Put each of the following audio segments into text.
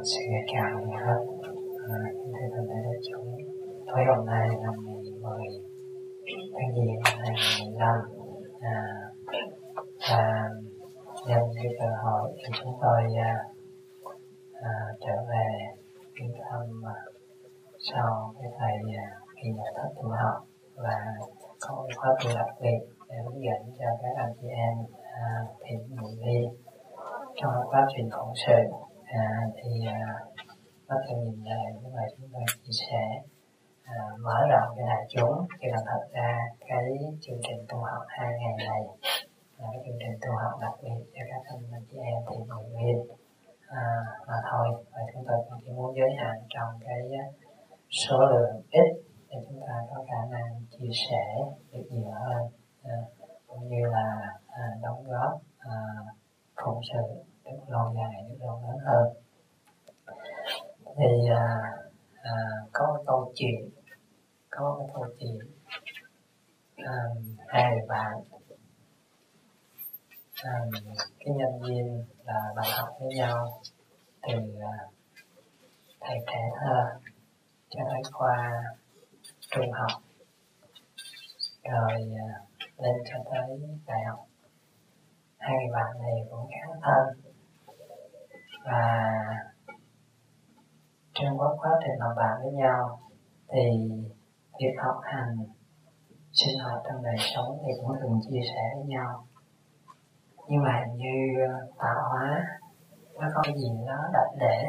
Xin chào mọi người hết. Thưa toàn thể đại chúng, tối hôm nay là ngày 10 tháng Giêng năm 2015, và nhân cái cơ hội thì chúng tôi trở về viếng thăm sau cái thời kỳ nhập thất tu học, và có một khóa tu đặc biệt để hướng dẫn cho các anh chị em thiện nguyện viên trong quá trình phụng sự. Có thể nhìn lại những bài chúng tôi chia sẻ mở rộng cho đại chúng, thì là thật ra cái chương trình tu học 2 ngày này là cái chương trình tu học đặc biệt cho các anh chị em thiện nguyện viên mà thôi. Và chúng tôi cũng chỉ muốn giới hạn trong cái số lượng ít để chúng ta có khả năng chia sẻ được nhiều hơn, cũng như là đóng góp phụng sự được lâu dài, được lâu lớn hơn. Thì có một câu chuyện hai người bạn, cái nhân duyên là bạn học với nhau từ thầy trẻ thơ cho tới qua trung học, rồi lên cho tới đại học. Hai người bạn này cũng khá thân, và trong quá trình làm bạn với nhau thì việc học hành, sinh hoạt trong đời sống thì cũng thường chia sẻ với nhau. Nhưng mà hình như tạo hóa nó có cái gì đó đặc để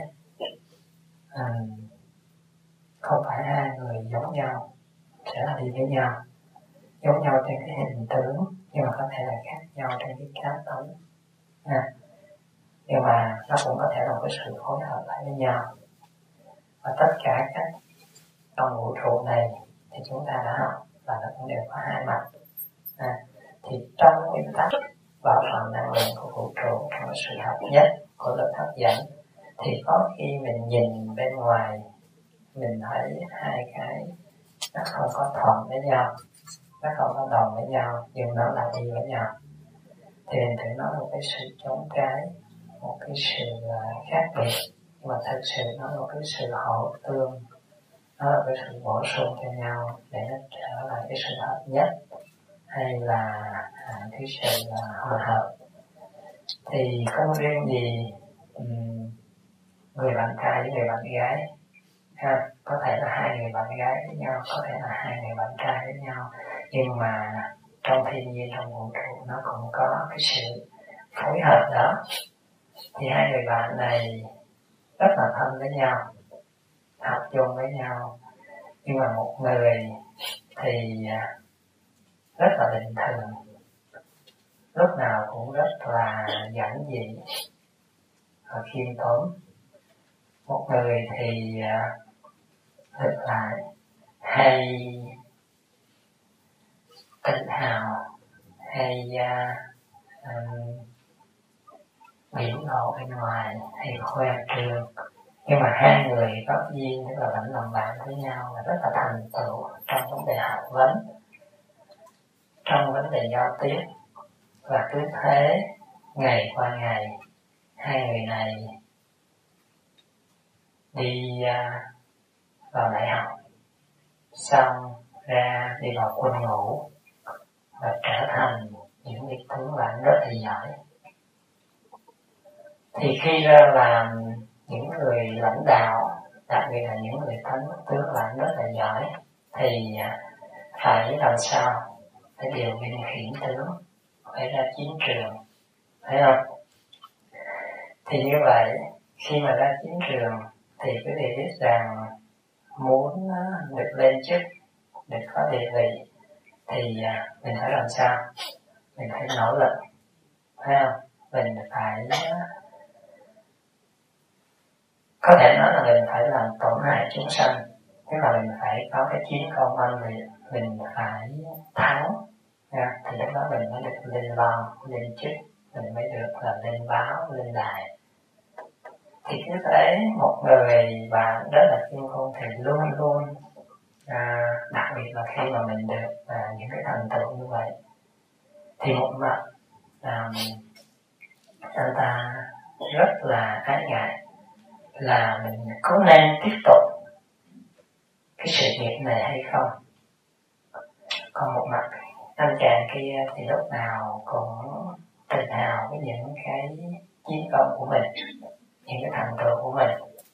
không phải hai người giống nhau sẽ là đi với nhau, giống nhau trên cái hình tướng nhưng mà có thể là khác nhau trên cái cá tánh, nhưng mà nó cũng có thể là một cái sự phối hợp lại với nhau. Và tất cả các trong vũ trụ này thì chúng ta đã học và nó cũng đều có hai mặt. Thì trong nguyên tắc và phần năng lượng của vũ trụ, trong sự hợp nhất của lực hấp dẫn, thì có khi mình nhìn bên ngoài mình thấy hai cái nó không có thuận với nhau, nó không có đồng với nhau, nhưng nó lại đi với nhau. Thì mình thử nói một cái sự chống trái, một cái sự khác biệt, nhưng mà thật sự nó là một cái sự hỗ tương, nó là cái sự bổ sung cho nhau để nó trở lại cái sự hợp nhất, hay là cái sự hòa hợp. Thì không riêng gì người bạn trai với người bạn gái, có thể là hai người bạn gái với nhau, có thể là hai người bạn trai với nhau, nhưng mà trong thiên nhiên, trong vũ trụ nó cũng có cái sự phối hợp đó. Thì hai người bạn này rất là thân với nhau, học chung với nhau, nhưng mà một người thì rất là bình thường, lúc nào cũng rất là giản dị và khiêm tốn. Một người thì thực lại hay tự hào, hay biểu lộ bên ngoài, hay khoe trương. Nhưng mà hai người có duyên tức là vẫn làm bạn với nhau và rất là thành tựu trong vấn đề học vấn, trong vấn đề giao tiếp. Và cứ thế ngày qua ngày, hai người này đi vào đại học, xong ra đi vào quân ngũ và trở thành những vị tướng lãnh rất là giỏi. Thì khi ra làm những người lãnh đạo, đặc biệt là những người tướng lãnh rất là giỏi, thì phải làm sao? Phải điều binh khiển tướng, phải ra chiến trường, thấy không? Thì như vậy, khi mà ra chiến trường thì quý vị biết rằng muốn được lên chức, được có địa vị, thì mình phải làm sao? Mình phải nỗ lực, thấy không? Mình phải có thể nói là mình phải làm tổn hại chúng sanh, tức là mình phải có cái chiến công oanh liệt, mình phải thắng, thì lúc đó mình mới được lên lon, lên chức, mình mới được là lên báo, lên đài. Thì cứ thế một người bạn rất là chuyên môn thì luôn luôn đặc biệt là khi mà mình được những cái thành tựu như vậy, thì một mặt anh ta rất là ái ngại, là mình có nên tiếp tục cái sự nghiệp này hay không. Còn một mặt anh chàng kia thì lúc nào cũng tự hào với những cái chiến công của mình, những cái thành tựu của mình,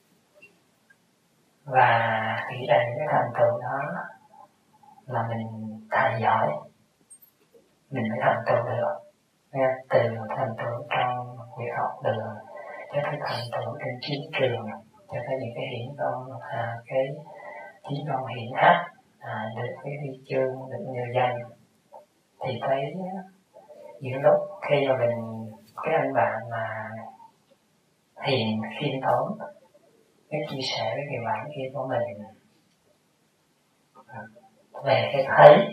và nghĩ rằng cái thành tựu đó là mình tài giỏi, mình mới thành tựu được. Từ thành tựu trong việc học đường cho tới thành tựu trên chiến trường, cho tới những cái hiển công, cái chiến công hiển hách, được cái huy chương, được nhiều danh. Thì thấy những lúc khi mà mình, cái anh bạn mà hiền khiêm tốn, cái chia sẻ với người bạn kia của mình về cái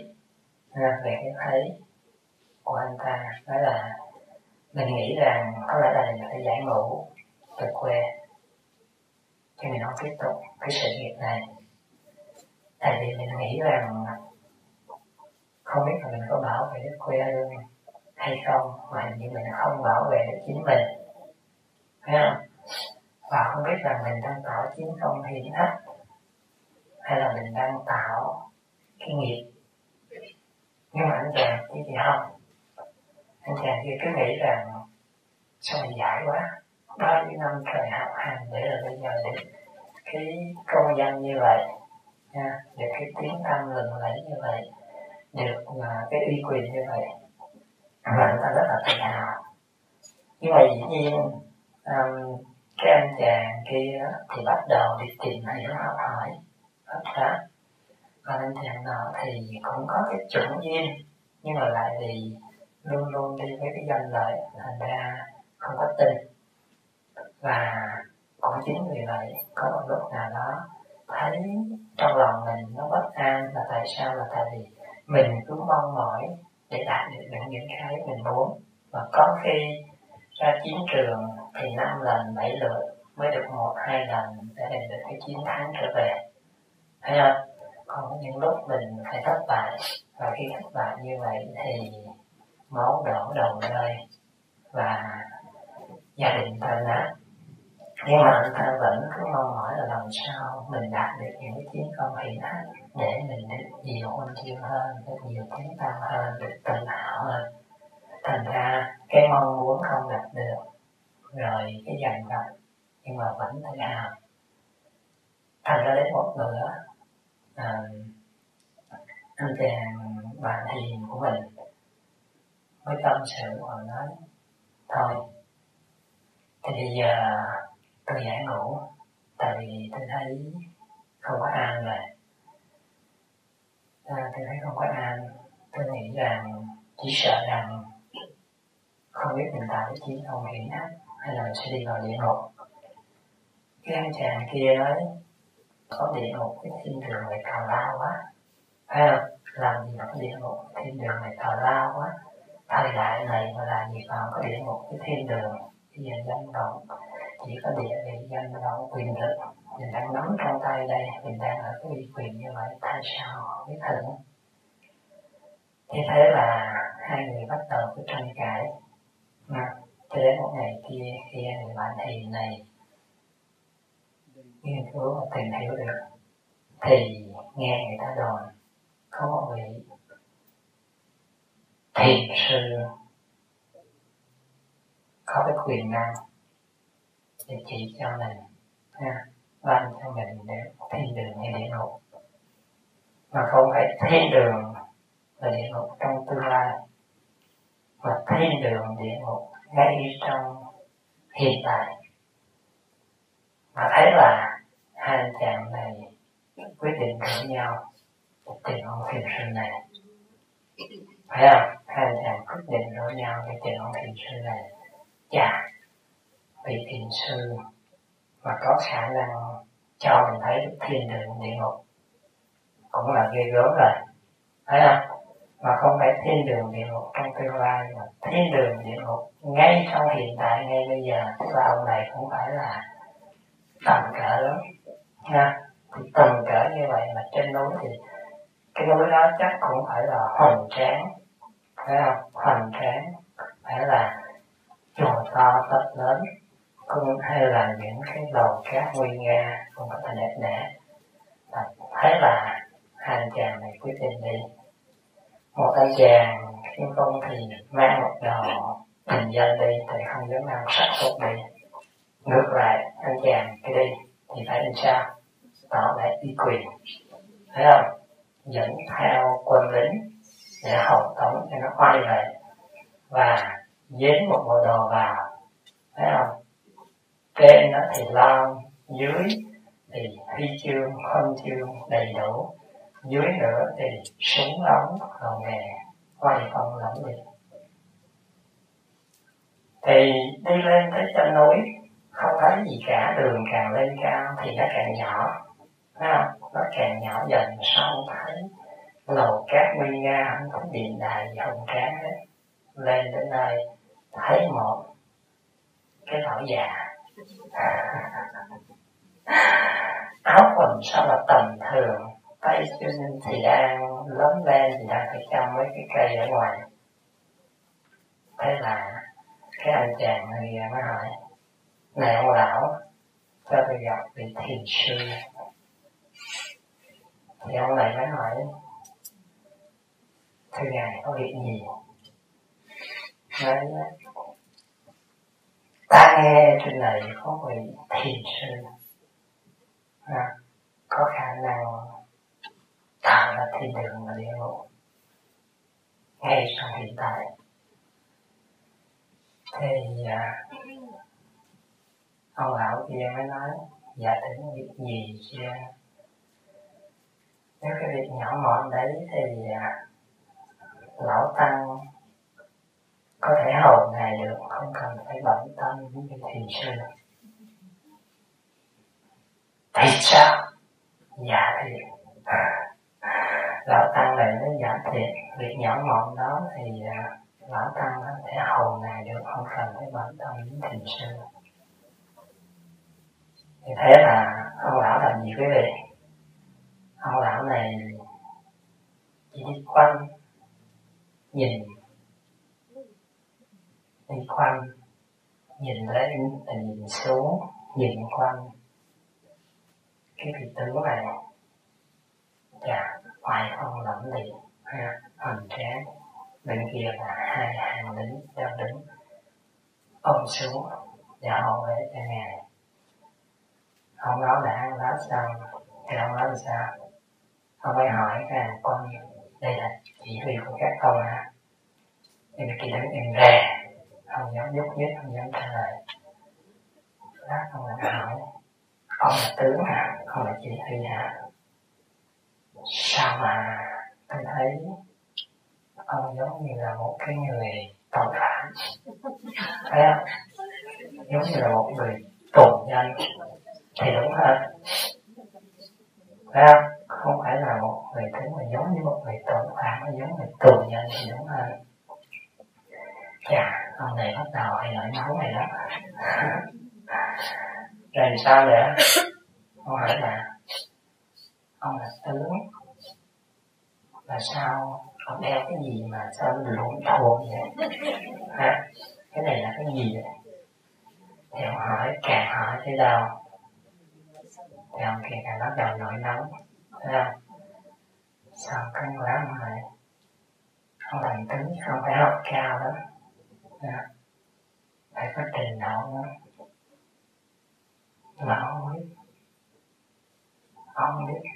thấy của anh ta, đó là mình nghĩ rằng có lẽ là mình phải giải ngũ từ quê cho mình không tiếp tục cái sự nghiệp này. Tại vì mình nghĩ rằng không biết là mình có bảo vệ đất quê hương hay không, mà hình như mình không bảo vệ được chính mình, thấy không? Và không biết rằng mình đang tạo chiến công hiển hách hay là mình đang tạo cái nghiệp. Nhưng mà anh chàng kia thì không, anh chàng kia cứ nghĩ rằng sao mình giỏi quá, bao nhiêu năm trời học hành để rồi bây giờ được cái công danh như vậy, được cái tiếng tăm lừng lẫy như vậy, được cái uy quyền như vậy, và anh ta rất là tự hào. Nhưng mà dĩ nhiên cái anh chàng kia thì bắt đầu đi tìm hiểu học hỏi hết đó. Và anh chàng nọ thì cũng có cái chuẩn duyên, nhưng mà lại vì luôn luôn đi với cái danh lợi, thành ra không có tin. Và cũng chính vì vậy có một lúc nào đó thấy trong lòng mình nó bất an, là tại sao? Là tại vì mình cứ mong mỏi để đạt được những cái mình muốn, mà có khi ra chiến trường thì 5 lần 7 lượt mới được 1-2 lần để giành được cái chiến thắng trở về, thấy không? Còn có những lúc mình phải thất bại, và khi thất bại như vậy thì máu đổ đầu rơi và gia đình tan nát. Nhưng mà anh ta vẫn cứ mong mỏi là làm sao mình đạt được những cái chiến công hiển hách để mình được nhiều huân chương hơn, được nhiều tiếng tăm hơn, được tự hào hơn. Thành ra cái mong muốn không đạt được, rồi cái giành gặp nhưng mà vẫn tự hào. Thành ra đến một bữa anh chàng bạn hiền của mình mới tâm sự và nói thôi thì bây giờ tôi giải ngũ, tại vì tôi thấy không có an rồi. Tôi thấy không có an, tôi nghĩ rằng chỉ sợ rằng không biết mình tạo cái chiến công hiển hách hay là mình sẽ đi vào địa ngục. Cái anh chàng kia nói có địa ngục cái thiên đường này tào lao quá, thấy không? Làm gì mà có địa ngục thiên đường này tào lao quá. Thời đại này mà làm gì còn có địa ngục cái thiên đường. Bây giờ danh vọng chỉ có địa vị, danh vọng, quyền lực mình đang nắm trong tay đây, mình đang ở cái uy quyền như vậy, tại sao không biết thử. Như thế là hai người bắt đầu cái tranh cãi. Cho đến một ngày kia, khi người bạn hiền này nghiên cứu và tìm hiểu được, thì nghe người ta đồn có một vị thiền sư có cái quyền năng để chỉ cho mình, ban cho mình để thiên đường hay địa ngục, mà không phải thiên đường và địa ngục trong tương lai, mà thiên đường địa ngục ngay trong hiện tại. Mà thấy là hai anh chàng này quyết định rủ nhau tìm ông thiền sư này, phải không? Hai anh chàng quyết định rủ nhau để tìm ông thiền sư này. Chà, vị thiền sư mà có khả năng cho mình thấy được thiên đường địa ngục cũng là ghê gớm rồi, phải không? Mà không phải thiên đường địa ngục trong tương lai, mà thiên đường địa ngục ngay trong hiện tại, ngay bây giờ. Tức là ông này cũng phải là tầm cỡ lắm nha. Thì tầm cỡ như vậy mà trên núi thì cái núi đó chắc cũng phải là hoành tráng, phải không? Hoành tráng, phải là chùa to tập lớn, cũng hay là những cái lầu cát nguy nga cũng có thể đẹp đẽ. Thế là hai anh chàng này quyết định đi. Một anh chàng khiêm công thì mang một đồ bình dân đi thì không dám mang sắc phục đi. Ngược lại anh chàng cái đi thì phải làm sao? Tỏ lại uy quyền, thấy không? Dẫn theo quân lính để hậu tống cho nó quay lại và dán một bộ đồ vào, thấy không? Trên nó thì lon, dưới thì huy chương, huân chương đầy đủ, dưới nữa thì súng ống, đồ nghề, quay phong lẫm liệt. Thì đi lên tới chân núi không thấy gì cả, đường càng lên cao thì nó càng nhỏ, thấy không? Nó càng nhỏ dần, sao không thấy lầu cát nguy nga, không có điện đài gì hùng tráng hết. Lên đến đây thấy một cái lão già áo quần sao là tầm thường, tay chân thì đang lớn lên, thì đang phải trong mấy cái cây ở ngoài. Thế là cái anh chàng này mới hỏi: này ông lão, cho tôi gặp vị thiền sư. Thì ông này mới hỏi: thưa ngài có việc gì? Nói: ta nghe trên này có vị thiền sư có khả năng tạo ra thiên đường và địa ngục ngay trong hiện tại. Thì ông lão kia mới nói: dạ thỉnh việc gì chưa? Nếu cái việc nhỏ mọn đấy thì lão tăng có thể hầu ngài được, không cần phải bận tâm với vị thiền sư. Thì sao? Dạ thiệt. Lão tăng này nó giả thiệt, việc nhỏ mọn đó thì lão tăng có thể hầu ngài được, không cần phải bận tâm với thiền sư. Thì thế là ông lão làm gì quý vị? Ông lão này chỉ đi quanh, nhìn lên, nhìn xuống, nhìn quanh cái vị tướng này. Chà, ngoài không lẫm liệt, hoành tráng. Bên kia là hai hàng lính đang đứng ôm xuống và hầu vệ cho ngài. Ông đó đã ăn lá xong thì ông nói sao? Ông mới hỏi cái hàng quân: đây là chỉ huy của các ông hả? Nhưng mà kia đứng im rè, không dám nhúc nhích, không dám trả lời. Lát ông lại hỏi: ông là tướng hả? Ông là chỉ huy hả? Sao mà tôi thấy ông giống như là một cái người tội phạm, thấy không? Giống như là một người tù nhân thì đúng hơn, thấy không? Không phải là một người tướng mà giống như một người tội phạm, mà giống người tù nhân thì đúng hơn. Chà, ông này bắt đầu hay nổi máu này đó. Rồi sao nữa? Ông hỏi là: ông là tướng là sao ông đeo cái gì mà sao lộn thuộn vậy? Hả? Cái này là cái gì vậy? Thì ông hỏi, càng hỏi tới đâu thì ông kia càng bắt đầu nổi nóng, thấy không? Sao căng quá mà ông làm tướng không phải học cao đó, phải có trình độ đó. Mà ông biết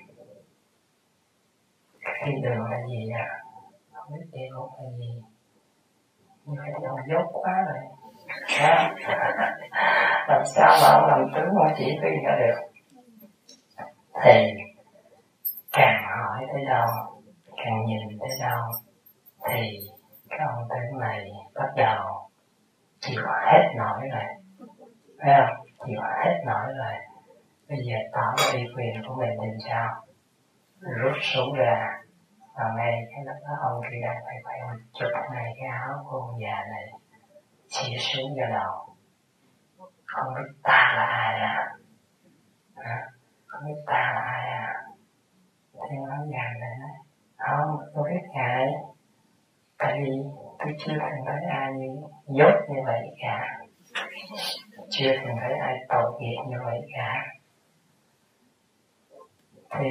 thiên đường là gì à? Không biết địa ngục là gì. Như vậy thì ông dốt quá rồi. Làm sao mà ông làm tướng ông chỉ huy ra được? Thì càng hỏi tới đâu, càng nhìn tới đâu thì cái ông tướng này bắt đầu chịu hết nổi rồi, thấy không? Chịu hết nổi rồi. Bây giờ tỏ uy quyền của mình thì sao? Rút súng ra, và ngay cái lúc đó ông kia đang phải chụp ngay cái áo của ông già này, chỉ xuống vào đầu. Không biết ta là ai à? Không biết ta là ai à? Thì ông già này nói: không, tôi biết ngài, tại vì tôi chưa từng thấy ai như dốt như vậy cả. chưa từng thấy ai tội nghiệp như vậy cả. Thì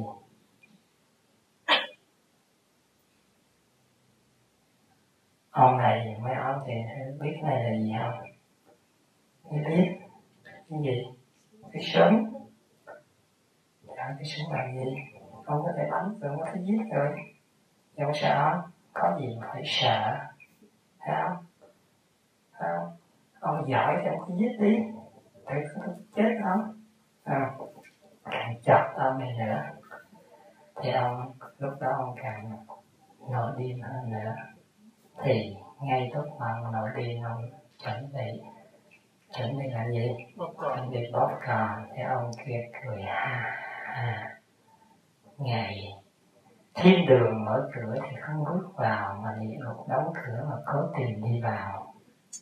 ông này, mấy ông thì biết cái này là gì không? Biết cái gì? Cái súng. Cái súng là gì? Ông có thể bắn rồi, có thể giết rồi. Nhưng mà sợ có gì mà phải sợ? Thấy không? Không? Ông giỏi thì ông cứ giết đi. Tự có chết không? Càng chọc ông này nữa thì ông lúc đó ông càng nổi điên hơn nữa. Thì ngay lúc mà ông nổi điên, ông chuẩn bị làm gì? Chuẩn bị bóp cò. Thì ông kia cười ha ha. Ngày thiên đường mở cửa thì không bước vào, mà địa ngục đóng cửa mà cố tình đi vào.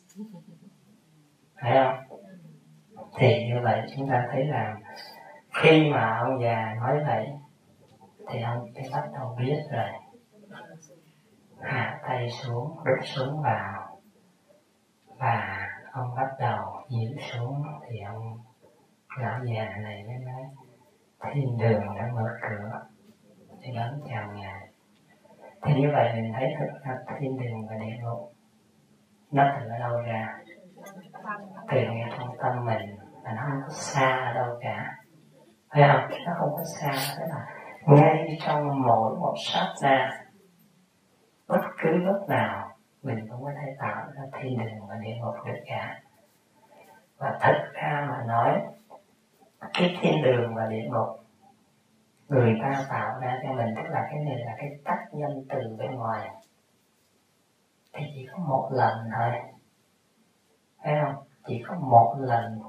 Phải không? Thì như vậy chúng ta thấy rằng khi mà ông già nói vậy thì ông sẽ bắt đầu biết rồi. Hạ tay xuống, rút súng vào, và ông bắt đầu nhíu xuống. Thì ông lão già này mới nói thiên đường đã mở cửa thì đón chào ngài. Thì như vậy mình thấy thực ra thiên đường và địa ngục nó từ ở đâu ra? Từ ngay trong tâm mình, và nó không có xa ở đâu cả. Thấy không? Nó không có xa, thế là ngay trong mỗi một sát na, bất cứ lúc nào mình cũng có thể tạo ra thiên đường và địa ngục được cả. Và thật ra mà nói, cái thiên đường và địa ngục người ta tạo ra cho mình, tức là cái này là cái tác nhân từ bên ngoài, thì chỉ có một lần thôi. Thấy không? Chỉ có một lần.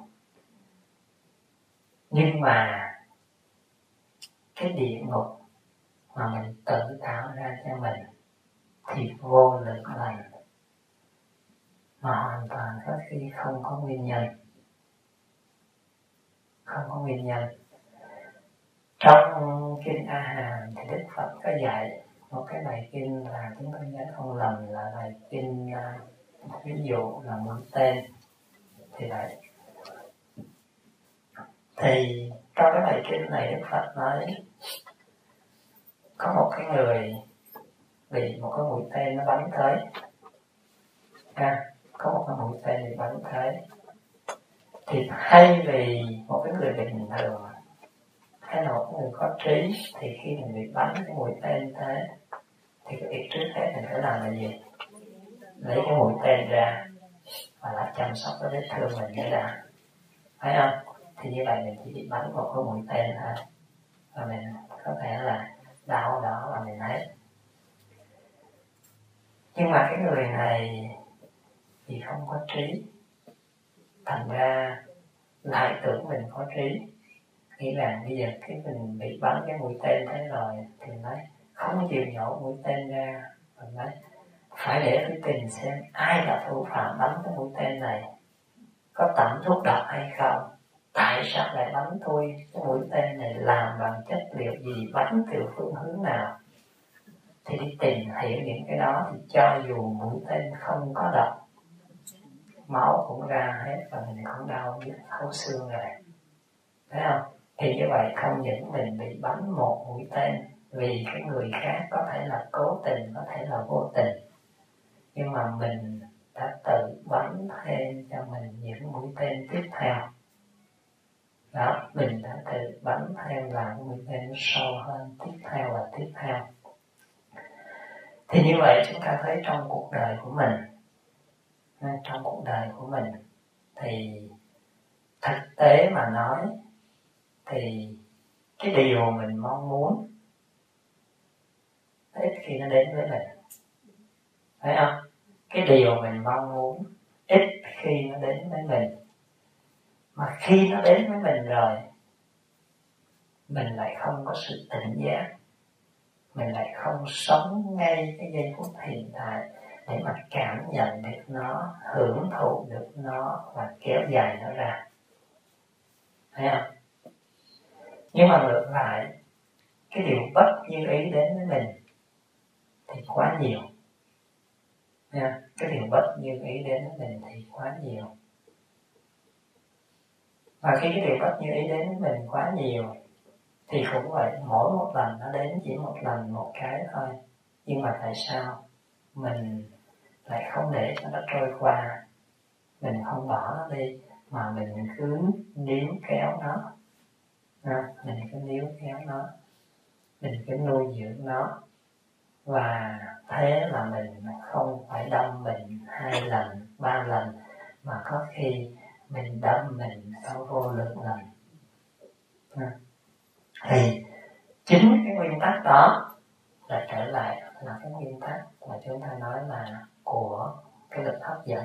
Nhưng mà cái địa ngục mà mình tự tạo ra cho mình thì vô lượng lần, mà hoàn toàn có khi không có nguyên nhân. Không có nguyên nhân. Trong kinh A Hàm thì Đức Phật có dạy một cái bài kinh là chúng tôi nhớ không lầm là bài kinh ví dụ là mũi tên. Thì vậy. Thì trong cái bài kinh này Đức Phật nói có một cái người bị một cái mũi tên nó bắn tới. Có một cái mũi tên bị bắn tới. Thì thay vì một cái người bình thường hay là một người có trí, thì khi mình bị bắn cái mũi tên thế, thì cái việc trước hết mình phải làm là gì? Lấy cái mũi tên ra và lại chăm sóc cái vết thương mình để đã. Thấy không? Thì như vậy mình chỉ bị bắn một cái mũi tên thôi, và mình có thể là đau đó là mình thấy. Nhưng mà cái người này thì không có trí, thành ra lại tưởng mình có trí, nghĩ rằng bây giờ cái mình bị bắn cái mũi tên thế rồi thì nói không chịu nhổ mũi tên ra, rồi nói phải để tôi tìm xem ai là thủ phạm bắn cái mũi tên này, có tẩm thuốc độc hay không, tại sao lại bắn tôi, cái mũi tên này làm bằng chất liệu gì, bắn từ phương hướng nào. Thì đi tìm hiểu những cái đó, thì cho dù mũi tên không có độc, máu cũng ra hết và mình cũng đau nhức thấu xương rồi. Thấy không? Thì như vậy không những mình bị bắn một mũi tên vì cái người khác có thể là cố tình, có thể là vô tình, nhưng mà mình đã tự bắn thêm cho mình những mũi tên tiếp theo. Đó, mình đã tự bắn thêm là mũi tên sâu hơn, tiếp theo và tiếp theo. Thì như vậy chúng ta thấy trong cuộc đời của mình, thì thực tế mà nói thì cái điều mình mong muốn ít khi nó đến với mình. Thấy không? Cái điều mình mong muốn ít khi nó đến với mình. Mà khi nó đến với mình rồi, mình lại không có sự tỉnh giác, mình lại không sống ngay cái giây phút hiện tại để mà cảm nhận được nó, hưởng thụ được nó và kéo dài nó ra. Thấy không? Nhưng mà ngược lại, cái điều bất như ý đến với mình thì quá nhiều. Cái điều bất như ý đến với mình thì quá nhiều. Và khi cái điều bất như ý đến với mình quá nhiều thì cũng vậy, mỗi một lần nó đến chỉ một lần một cái thôi, nhưng mà tại sao mình lại không để cho nó trôi qua, mình không bỏ nó đi mà mình cứ níu kéo nó, mình cứ níu kéo nó, mình cứ nuôi dưỡng nó, và thế là mình không phải đâm mình 2 lần 3 lần, mà có khi mình đâm mình sau vô lượng lần. Thì chính cái nguyên tắc đó là trở lại là cái nguyên tắc mà chúng ta nói là của cái lực hấp dẫn.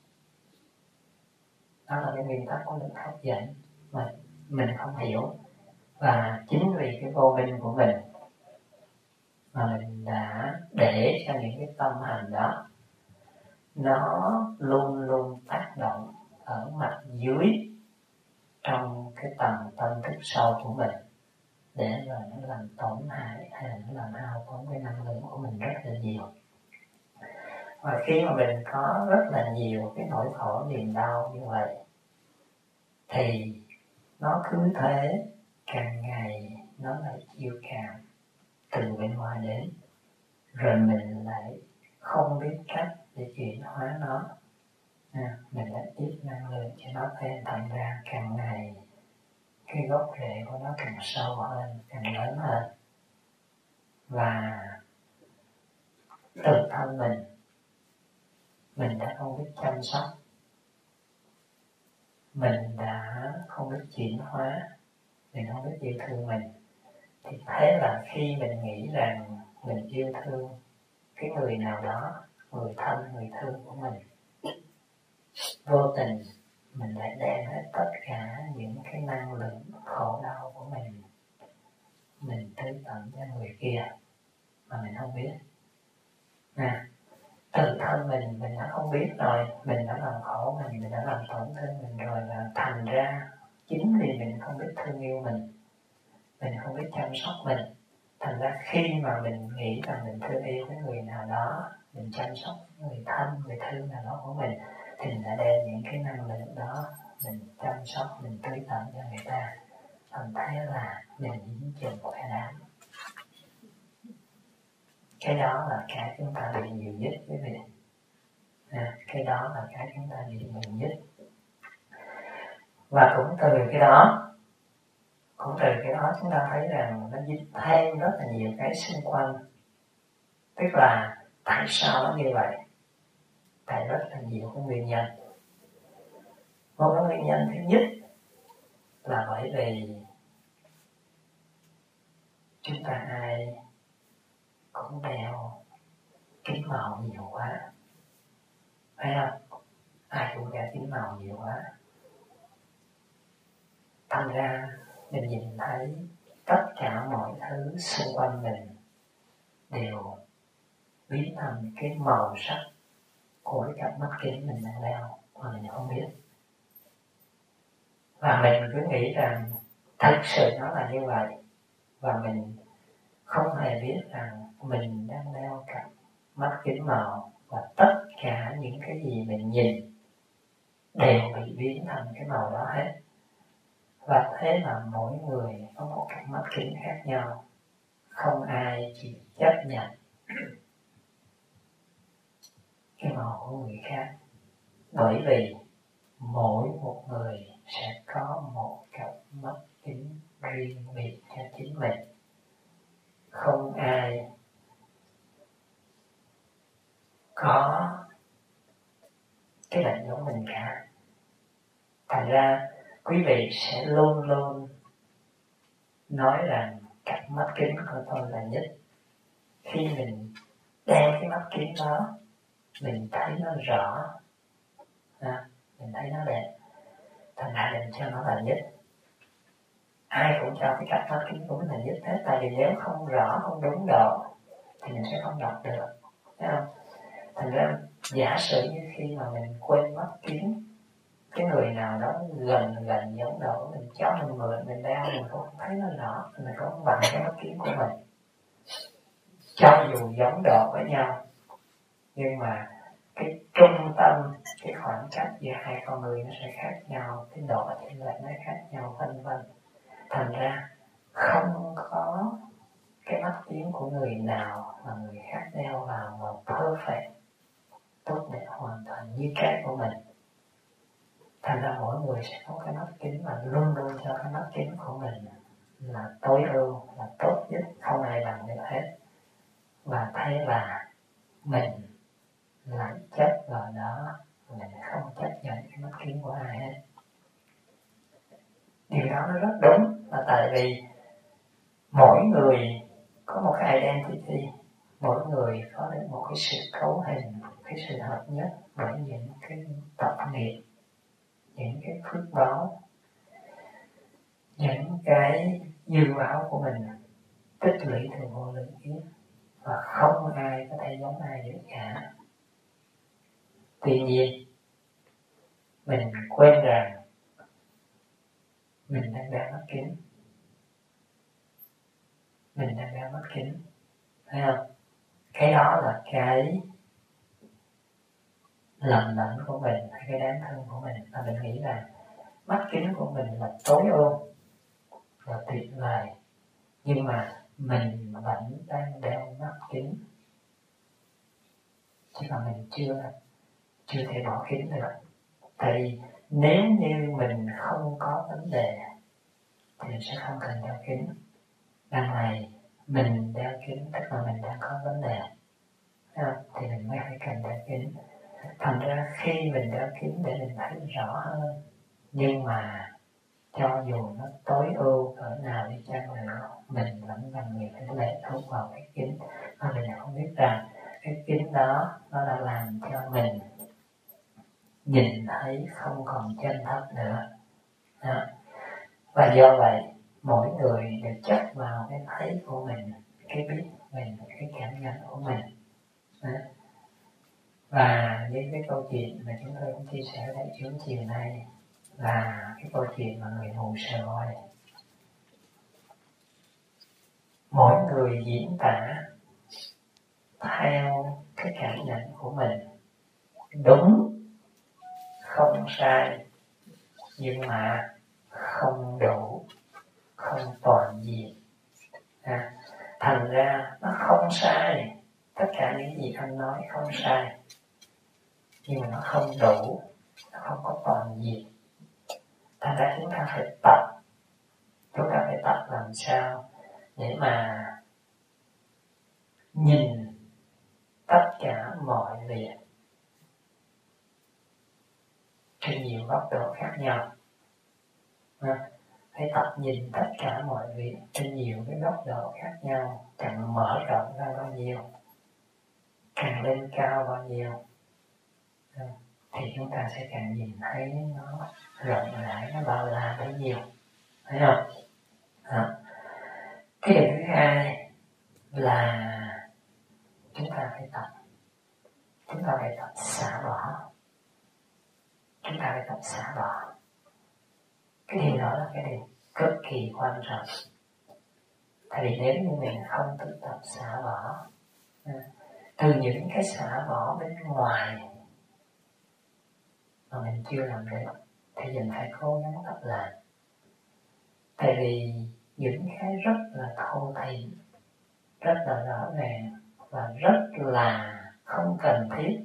Đó là cái nguyên tắc của lực hấp dẫn mà mình không hiểu. Và chính vì cái vô minh của mình mà mình đã để cho những cái tâm hành đó nó luôn luôn tác động ở mặt dưới trong cái tầng tâm thức sâu của mình, để rồi nó làm tổn hại hay là nó làm hao tổn cái năng lượng của mình rất là nhiều. Và khi mà mình có rất là nhiều cái nỗi khổ niềm đau như vậy thì nó cứ thế càng ngày nó lại chiêu càng từ bên ngoài đến, rồi mình lại không biết cách để chuyển hóa nó, mình lại ít năng lượng cho nó thêm, thành ra càng ngày cái gốc rễ của nó càng sâu hơn, càng lớn hơn. Và tự thân mình đã không biết chăm sóc, mình đã không biết chuyển hóa, mình không biết yêu thương mình, thì thế là khi mình nghĩ rằng mình yêu thương cái người nào đó, người thân, người thương của mình, vô tình mình lại đem hết tất cả những cái năng lượng khổ đau của mình tưới tặng cho người kia mà mình không biết. Tự thân mình đã không biết rồi, mình đã làm khổ mình đã làm tổn thương mình rồi, và thành ra chính vì mình không biết thương yêu mình không biết chăm sóc mình, thành ra khi mà mình nghĩ rằng mình thương yêu cái người nào đó, mình chăm sóc người thân, người thương nào đó của mình, thì mình đã đem những cái năng lượng đó mình chăm sóc, mình tưới tặng cho người ta, thành thế là mình dính chừng một cái đám. Cái đó là cái chúng ta bị nhiều nhất quý vị. Cái đó là cái chúng ta bị nhiều nhất. Và cũng từ cái đó chúng ta thấy rằng nó dính thêm rất là nhiều cái xung quanh. Tức là tại sao nó như vậy? Tại rất là nhiều cái nguyên nhân. Một cái nguyên nhân thứ nhất là bởi vì chúng ta ai cũng đeo kính màu nhiều quá, phải không? Ai cũng đeo kính màu nhiều quá, thành ra mình nhìn thấy tất cả mọi thứ xung quanh mình đều biến thành cái màu sắc của cái cặp mắt kính mình đang đeo mà mình không biết. Và mình cứ nghĩ rằng thật sự nó là như vậy, và mình không hề biết rằng mình đang đeo cặp mắt kính màu, và tất cả những cái gì mình nhìn đều bị biến thành cái màu đó hết. Và thế là mỗi người có một cặp mắt kính khác nhau, không ai chỉ chấp nhận cái màu của người khác, bởi vì mỗi một người sẽ có một cặp mắt kính riêng biệt cho chính mình, không ai có cái bệnh giống mình cả. Thành ra quý vị sẽ luôn luôn nói rằng cặp mắt kính của tôi là nhất. Khi mình đeo cái mắt kính đó, mình thấy nó rõ, mình thấy nó đẹp, thành ra mình cho nó là nhất. Ai cũng cho cái cặp mắt kính của mình là nhất hết, tại vì nếu không rõ, không đúng độ thì mình sẽ không đọc được, thấy không? Thành ra giả sử như khi mà mình quên mắt kính, cái người nào đó gần giống độ, mình cho mình mượn, mình đeo, mình cũng không thấy nó rõ, mình cũng không bằng cái mắt kính của mình. Cho dù giống độ với nhau, nhưng mà cái trung tâm, cái khoảng cách giữa hai con người nó sẽ khác nhau, cái độ chênh lệch nó khác nhau, vân vân. Thành ra không có cái mắt kiến của người nào mà người khác đeo vào mà perfect, tốt đẹp hoàn toàn như cái của mình. Thành ra mỗi người sẽ có cái mắt kính mà luôn luôn cho cái mắt kính của mình là tối ưu, là tốt nhất, không ai bằng được hết. Và thế là mình lại chấp vào đó, mình không chấp nhận cái mắt kính của ai hết. Điều đó nó rất đúng, là tại vì mỗi người có một cái identity, mỗi người có được một cái sự cấu hình, cái sự hợp nhất bởi những cái tập nghiệp, những cái phước báo, những cái dư báo của mình tích lũy từ vô lượng kiếp, và không ai có thể giống ai được cả. Tuy nhiên mình quên rằng mình đang đeo mắt kính, mình đang đeo mắt kính, thấy không? Cái đó là cái lầm lẫn của mình, hay cái đáng thương của mình, và mình nghĩ là mắt kính của mình là tối ưu, là tuyệt vời, nhưng mà mình vẫn đang đeo mắt kính, chứ mà mình chưa thể bỏ kính được. Tại vì nếu như mình không có vấn đề thì mình sẽ không cần đeo kính. Đằng này mình đeo kính tức là mình đang có vấn đề, thì mình mới phải cần đeo kính. Thành ra khi mình đeo kính để mình thấy rõ hơn, nhưng mà cho dù nó tối ưu cỡ nào đi chăng nữa, mình vẫn là người phải lệ thuộc vào cái kính. Mà mình không biết rằng cái kính đó nó đã làm cho mình nhìn thấy không còn chân thật nữa. Và do vậy mỗi người đều chấp vào cái thấy của mình, cái biết của mình, cái cảm nhận của mình. Và với cái câu chuyện mà chúng tôi cũng chia sẻ với đại chúng chiều nay là cái câu chuyện mà người mù sờ voi. Mỗi người diễn tả theo cái cảm nhận của mình, đúng, không sai, nhưng mà không đủ, không toàn diện. Thành ra nó không sai, tất cả những gì anh nói không sai, nhưng mà nó không đủ, nó không có toàn diện. Thành ra chúng ta phải tập làm sao để mà nhìn tất cả mọi việc trên nhiều góc độ khác nhau. Hãy tập nhìn tất cả mọi việc trên nhiều cái góc độ khác nhau, càng mở rộng ra bao nhiêu, càng lên cao bao nhiêu, thì chúng ta sẽ càng nhìn thấy nó rộng rãi, nó bao la bấy nhiêu, thấy không? Cái điều thứ hai là chúng ta phải tập xả bỏ. Chúng ta phải tập xả bỏ. Cái điều đó là cái điều cực kỳ quan trọng. Tại vì nếu như mình không tự tập xả bỏ, từ những cái xả bỏ bên ngoài mà mình chưa làm được, thì mình phải cố gắng tập làm. Tại vì những cái rất là thô thiển, rất là rõ ràng và rất là không cần thiết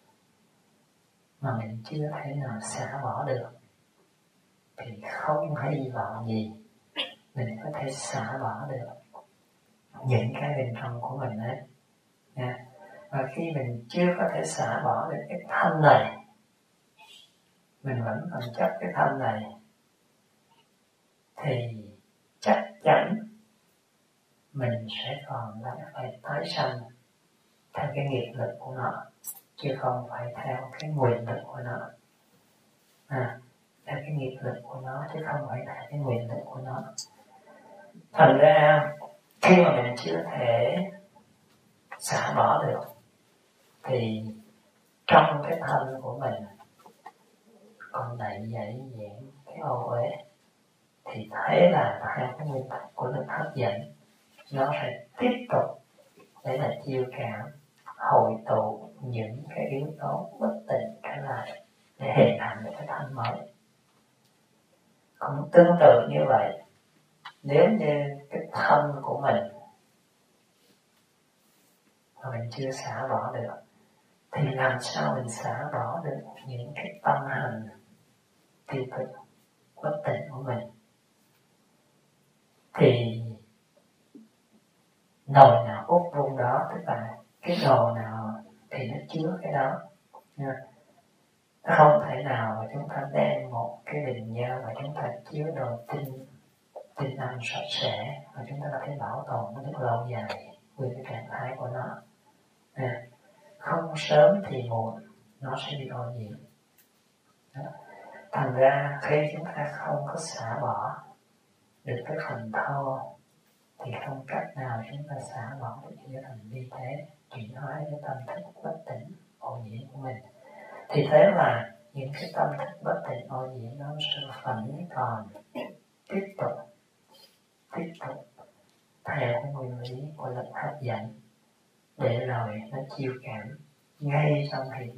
mà mình chưa thể nào xả bỏ được, thì không hy vọng gì mình có thể xả bỏ được những cái bên trong của mình ấy. Và khi mình chưa có thể xả bỏ được cái thân này, mình vẫn còn chấp cái thân này, thì chắc chắn mình sẽ còn lại phải tái sanh theo cái nghiệp lực của nó, chứ không phải theo cái nguyện lực của nó. Theo cái nghiệp lực của nó, chứ không phải theo cái nguyện lực của nó. Thành ra khi mà mình chưa thể xả bỏ được, thì trong cái thân của mình còn đầy dẫy những cái ô uế, thì thế là theo cái nguyên tắc của lực hấp dẫn, nó sẽ tiếp tục để là chiêu cảm, hội tụ những cái yếu tố bất tịnh trở lại để hình thành một cái thân mới. Cũng tương tự như vậy, nếu như cái thân của mình mà mình chưa xả bỏ được thì làm sao mình xả bỏ được những cái tâm hành tiêu cực bất tịnh của mình? Thì nồi nào úp vung đó, tức là cái đồ nào thì nó chứa cái đó. Không thể nào mà chúng ta đem một cái bình nhơ mà chúng ta chứa đồ tinh âm sạch sẽ và chúng ta có thể bảo tồn nó được lâu dài với cái trạng thái của nó. Không sớm thì muộn nó sẽ bị ô nhiễm. Thành ra khi chúng ta không có xả bỏ được cái phần thô thì không cách nào chúng ta xả bỏ được những thành vi thế chuyển hóa cái tâm thức bất tịnh ô nhiễm của mình. Thì thế là những cái tâm thức bất tịnh ô nhiễm nó sẽ vẫn còn tiếp tục theo cái nguyên lý của lực hấp dẫn để rồi nó chiêu cảm ngay trong hiện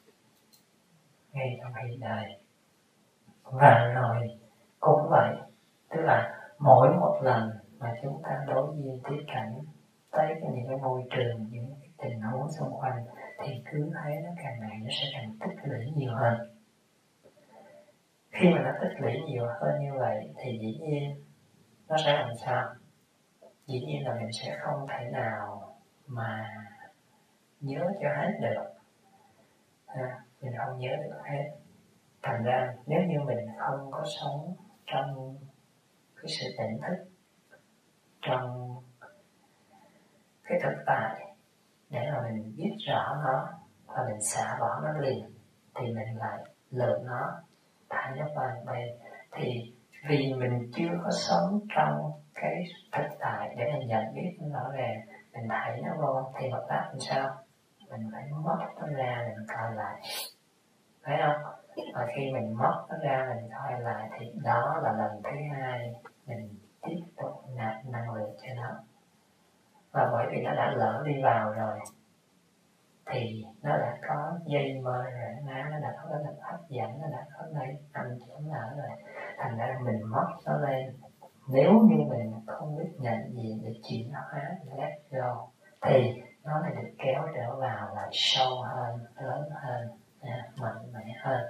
đời. Và rồi cũng vậy, tức là mỗi một lần mà chúng ta đối diện tiếp cảnh tới những cái môi trường, những cái tình huống xung quanh thì cứ thấy nó càng ngày nó sẽ càng tích lũy nhiều hơn. Khi mà nó tích lũy nhiều hơn như vậy thì dĩ nhiên nó sẽ làm sao? Dĩ nhiên là mình sẽ không thể nào mà nhớ cho hết được. Mình không nhớ được hết. Thành ra nếu như mình không có sống trong cái sự tỉnh thức, trong cái thực tại để mà mình biết rõ nó và mình xả bỏ nó liền, thì mình lại lượm nó, thả nó vào bên. Thì vì mình chưa có sống trong cái thực tại để mình nhận biết nó rõ ràng, mình thấy nó vô thì một lát làm sao? Mình phải móc nó ra, mình coi lại, phải không? Và khi mình móc nó ra, mình coi lại thì đó là lần thứ hai mình tiếp tục nạp năng lượng cho nó. Và bởi vì nó đã lỡ đi vào rồi thì nó đã có dây mơ rồi, nó đã có cái lực hấp dẫn, nó đã có đây nằm chỗ nào rồi. Thành ra mình móc nó lên, nếu như mình không biết nhận diện để chuyển hóa, let go, thì nó lại được kéo trở vào lại sâu hơn, lớn hơn, mạnh mẽ hơn.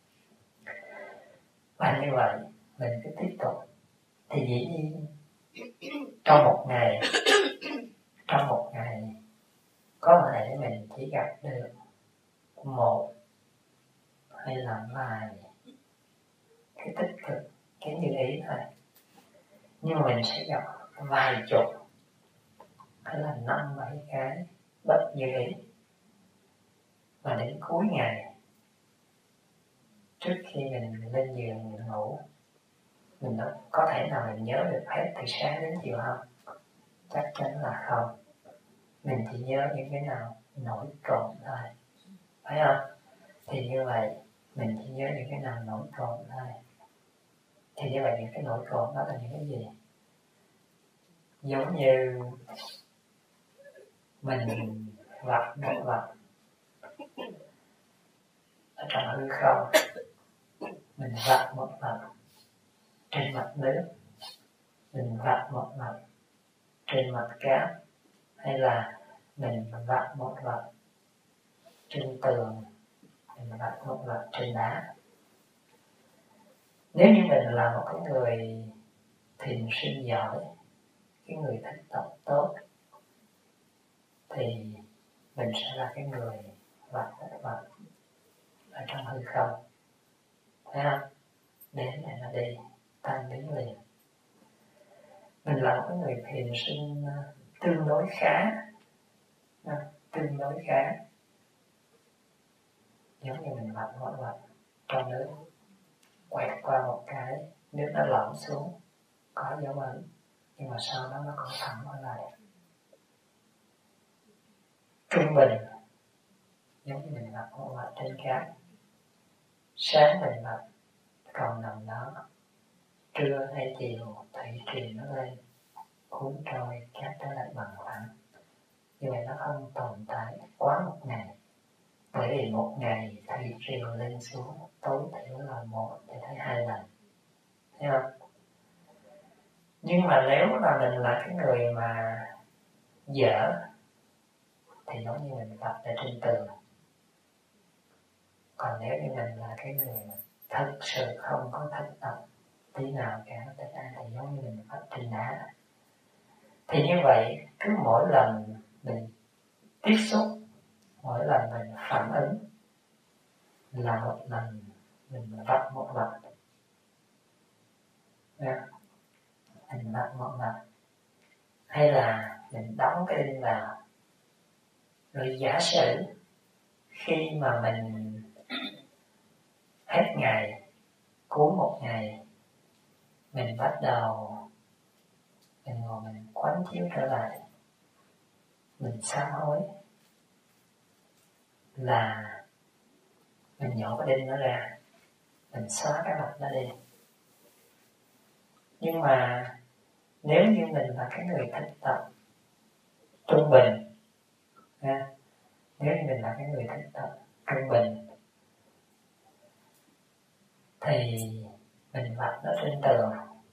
Và như vậy mình cứ tiếp tục thì dĩ nhiên trong một ngày có thể mình chỉ gặp được một hay là vài cái tích cực, cái như ý thôi, nhưng mà mình sẽ gặp vài chục hay là 5-7 cái bất như ý. Và đến cuối ngày, trước khi mình lên giường mình ngủ, mình có thể nào mình nhớ được hết từ sáng đến chiều không? Chắc chắn là không. Mình chỉ nhớ những cái nào nổi trội thôi, phải không? Thì như vậy mình chỉ nhớ những cái nào nổi trội thôi. Thì như vậy những cái nổi trội đó là những cái gì? Giống như mình vạch một vạch ở trong hư không, mình vạch một vạch trên mặt nước, mình vạch một vạch trên mặt cát, hay là mình vạch một vạch trên tường, mình vạch một vạch trên đá. Nếu như mình là một cái người thiền sinh giỏi, cái người thích tập tốt, thì mình sẽ là cái người vạch một vạch ở trong hư không, thấy không? Đến này nó đi, tan biến liền. Mình là một cái người thiền sinh tương đối khá, giống như mình vạch một vạch trong nước, quẹt qua một cái, nước nó lõm xuống, có dấu ấn, nhưng mà sau đó nó còn thẳng trở lại. Trung bình, giống như mình vạch một vạch trên cát, sáng mình vạch còn nằm đó, trưa hay chiều thủy triều nó lên, cuốn trôi cát trở lại bằng phẳng. Như vậy nó không tồn tại quá một ngày, bởi vì một ngày thủy triều lên xuống tối thiểu là 1 cho tới 2 lần, thấy không? Nhưng mà nếu mà mình là cái người mà dở thì giống như mình vạch ở trên tường. Còn nếu như mình là cái người mà thật sự không có thực tập tí nào cả tất cả thì giống như mình vạch trên đá. Thì như vậy cứ mỗi lần mình tiếp xúc, mỗi lần mình phản ứng là một lần mình vạch một mặt. Mình vạch một mặt. Hay là mình đóng cái đinh vào. Rồi giả sử khi mà mình hết ngày, cuối một ngày, mình bắt đầu mình ngồi mình quán chiếu trở lại, mình sám hối là mình nhổ cái đinh nó ra, mình xóa cái mặt nó đi. Nhưng mà nếu như mình là cái người thực tập trung bình, nếu như mình là cái người thực tập trung bình thì mình vạch nó trên tường.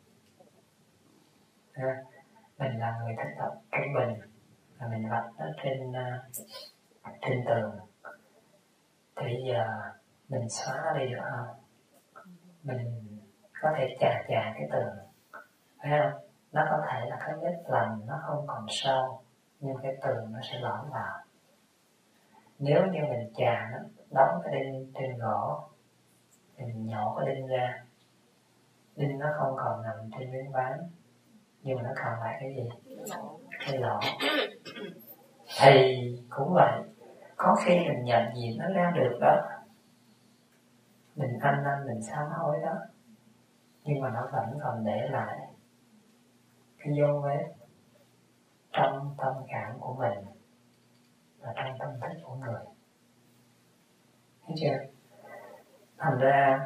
Mình là người thực tập trung bình và mình vạch nó trên tường. Thì bây giờ mình xóa nó đi được không? Mình có thể chà cái tường, phải không? Nó có thể là cái vết lằn nó không còn sâu, nhưng cái tường nó sẽ lõm vào. Nếu như mình chà nó, đóng cái đinh trên gỗ, mình nhổ cái đinh ra, đinh nó không còn nằm trên miếng ván, nhưng mà nó còn lại cái gì? Cái lỗ. Thì cũng vậy, có khi mình nhận diện nó ra được đó, mình ăn năn mình sám hối đó, nhưng mà nó vẫn còn để lại cái dấu vết trong tâm cảm của mình và trong tâm thức của người. Thấy chưa? Thành ra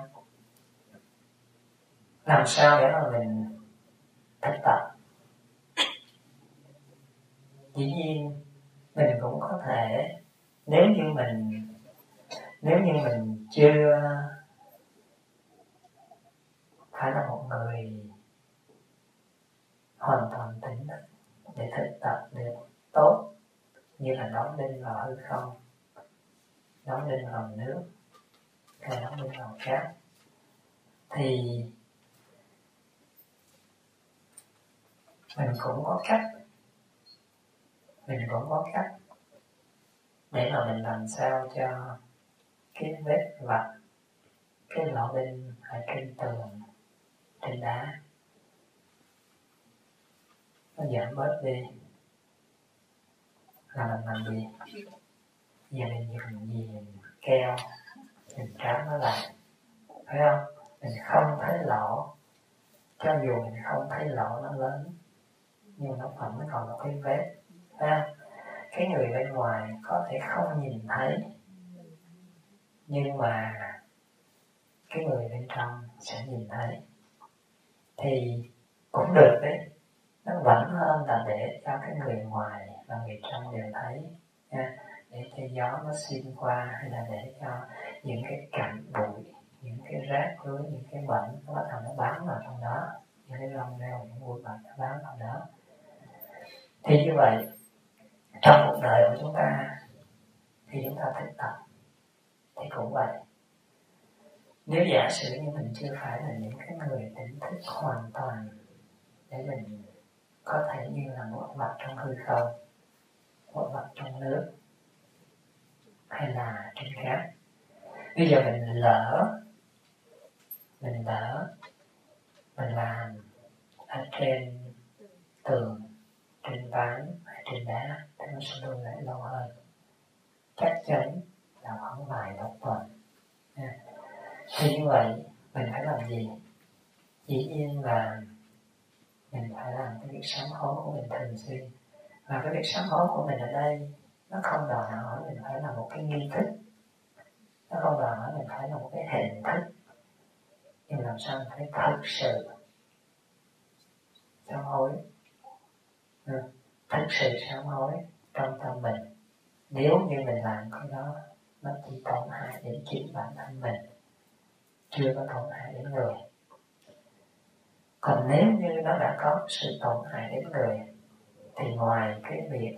làm sao để mà mình thực tập? Dĩ nhiên mình cũng có thể, nếu như mình chưa phải là một người hoàn toàn tỉnh thức để thực tập được tốt, như là đóng đinh vào hư không, đóng đinh vào nước, hay đóng đinh vào cát, thì mình cũng có cách để mà mình làm sao cho cái vết vạch, cái lỗ đinh ở trên tường, trên đá nó giảm bớt đi. Là mình làm gì? Giờ mình dùng viền keo mình trám nó lại, phải không? Mình không thấy lỗ, cho dù mình không thấy lỗ nó lớn, nhưng nó vẫn còn một cái vết. Cái người bên ngoài có thể không nhìn thấy, nhưng mà cái người bên trong sẽ nhìn thấy. Thì cũng được đấy, nó vẫn hơn là để cho cái người ngoài và người trong đều thấy, để cho gió nó xuyên qua, hay là để cho những cái cặn bụi, những cái rác rưới, những cái bẩn nó bắt đầu nó bám vào trong đó, những cái lông rêu, những bụi bẩn nó bám vào đó. Thì như vậy trong cuộc đời của chúng ta, khi chúng ta thực tập thì cũng vậy. Nếu giả sử như mình chưa phải là những cái người tỉnh thức hoàn toàn để mình có thể như là một mặt trong hư không, một mặt trong nước, hay là trên cát. Bây giờ mình lỡ mình làm ở trên tường, trên ván hay trên đá thì nó sẽ lưu lại lâu hơn, chắc chắn là khoảng vài độc tuần. Thì như vậy mình phải làm gì? Dĩ nhiên là mình phải làm cái việc sám hối của mình thường xuyên. Và cái việc sám hối của mình ở đây nó không đòi hỏi mình phải là một cái nghi thức, nó không đòi hỏi mình phải là một cái hình thức, nhưng làm sao mình phải thật sự sám hối, thật sự sám hối trong tâm mình. Nếu như mình làm cái đó nó chỉ tổn hại đến chính bản thân mình, chưa có tổn hại đến người. Còn nếu như nó đã có sự tổn hại đến người thì ngoài cái việc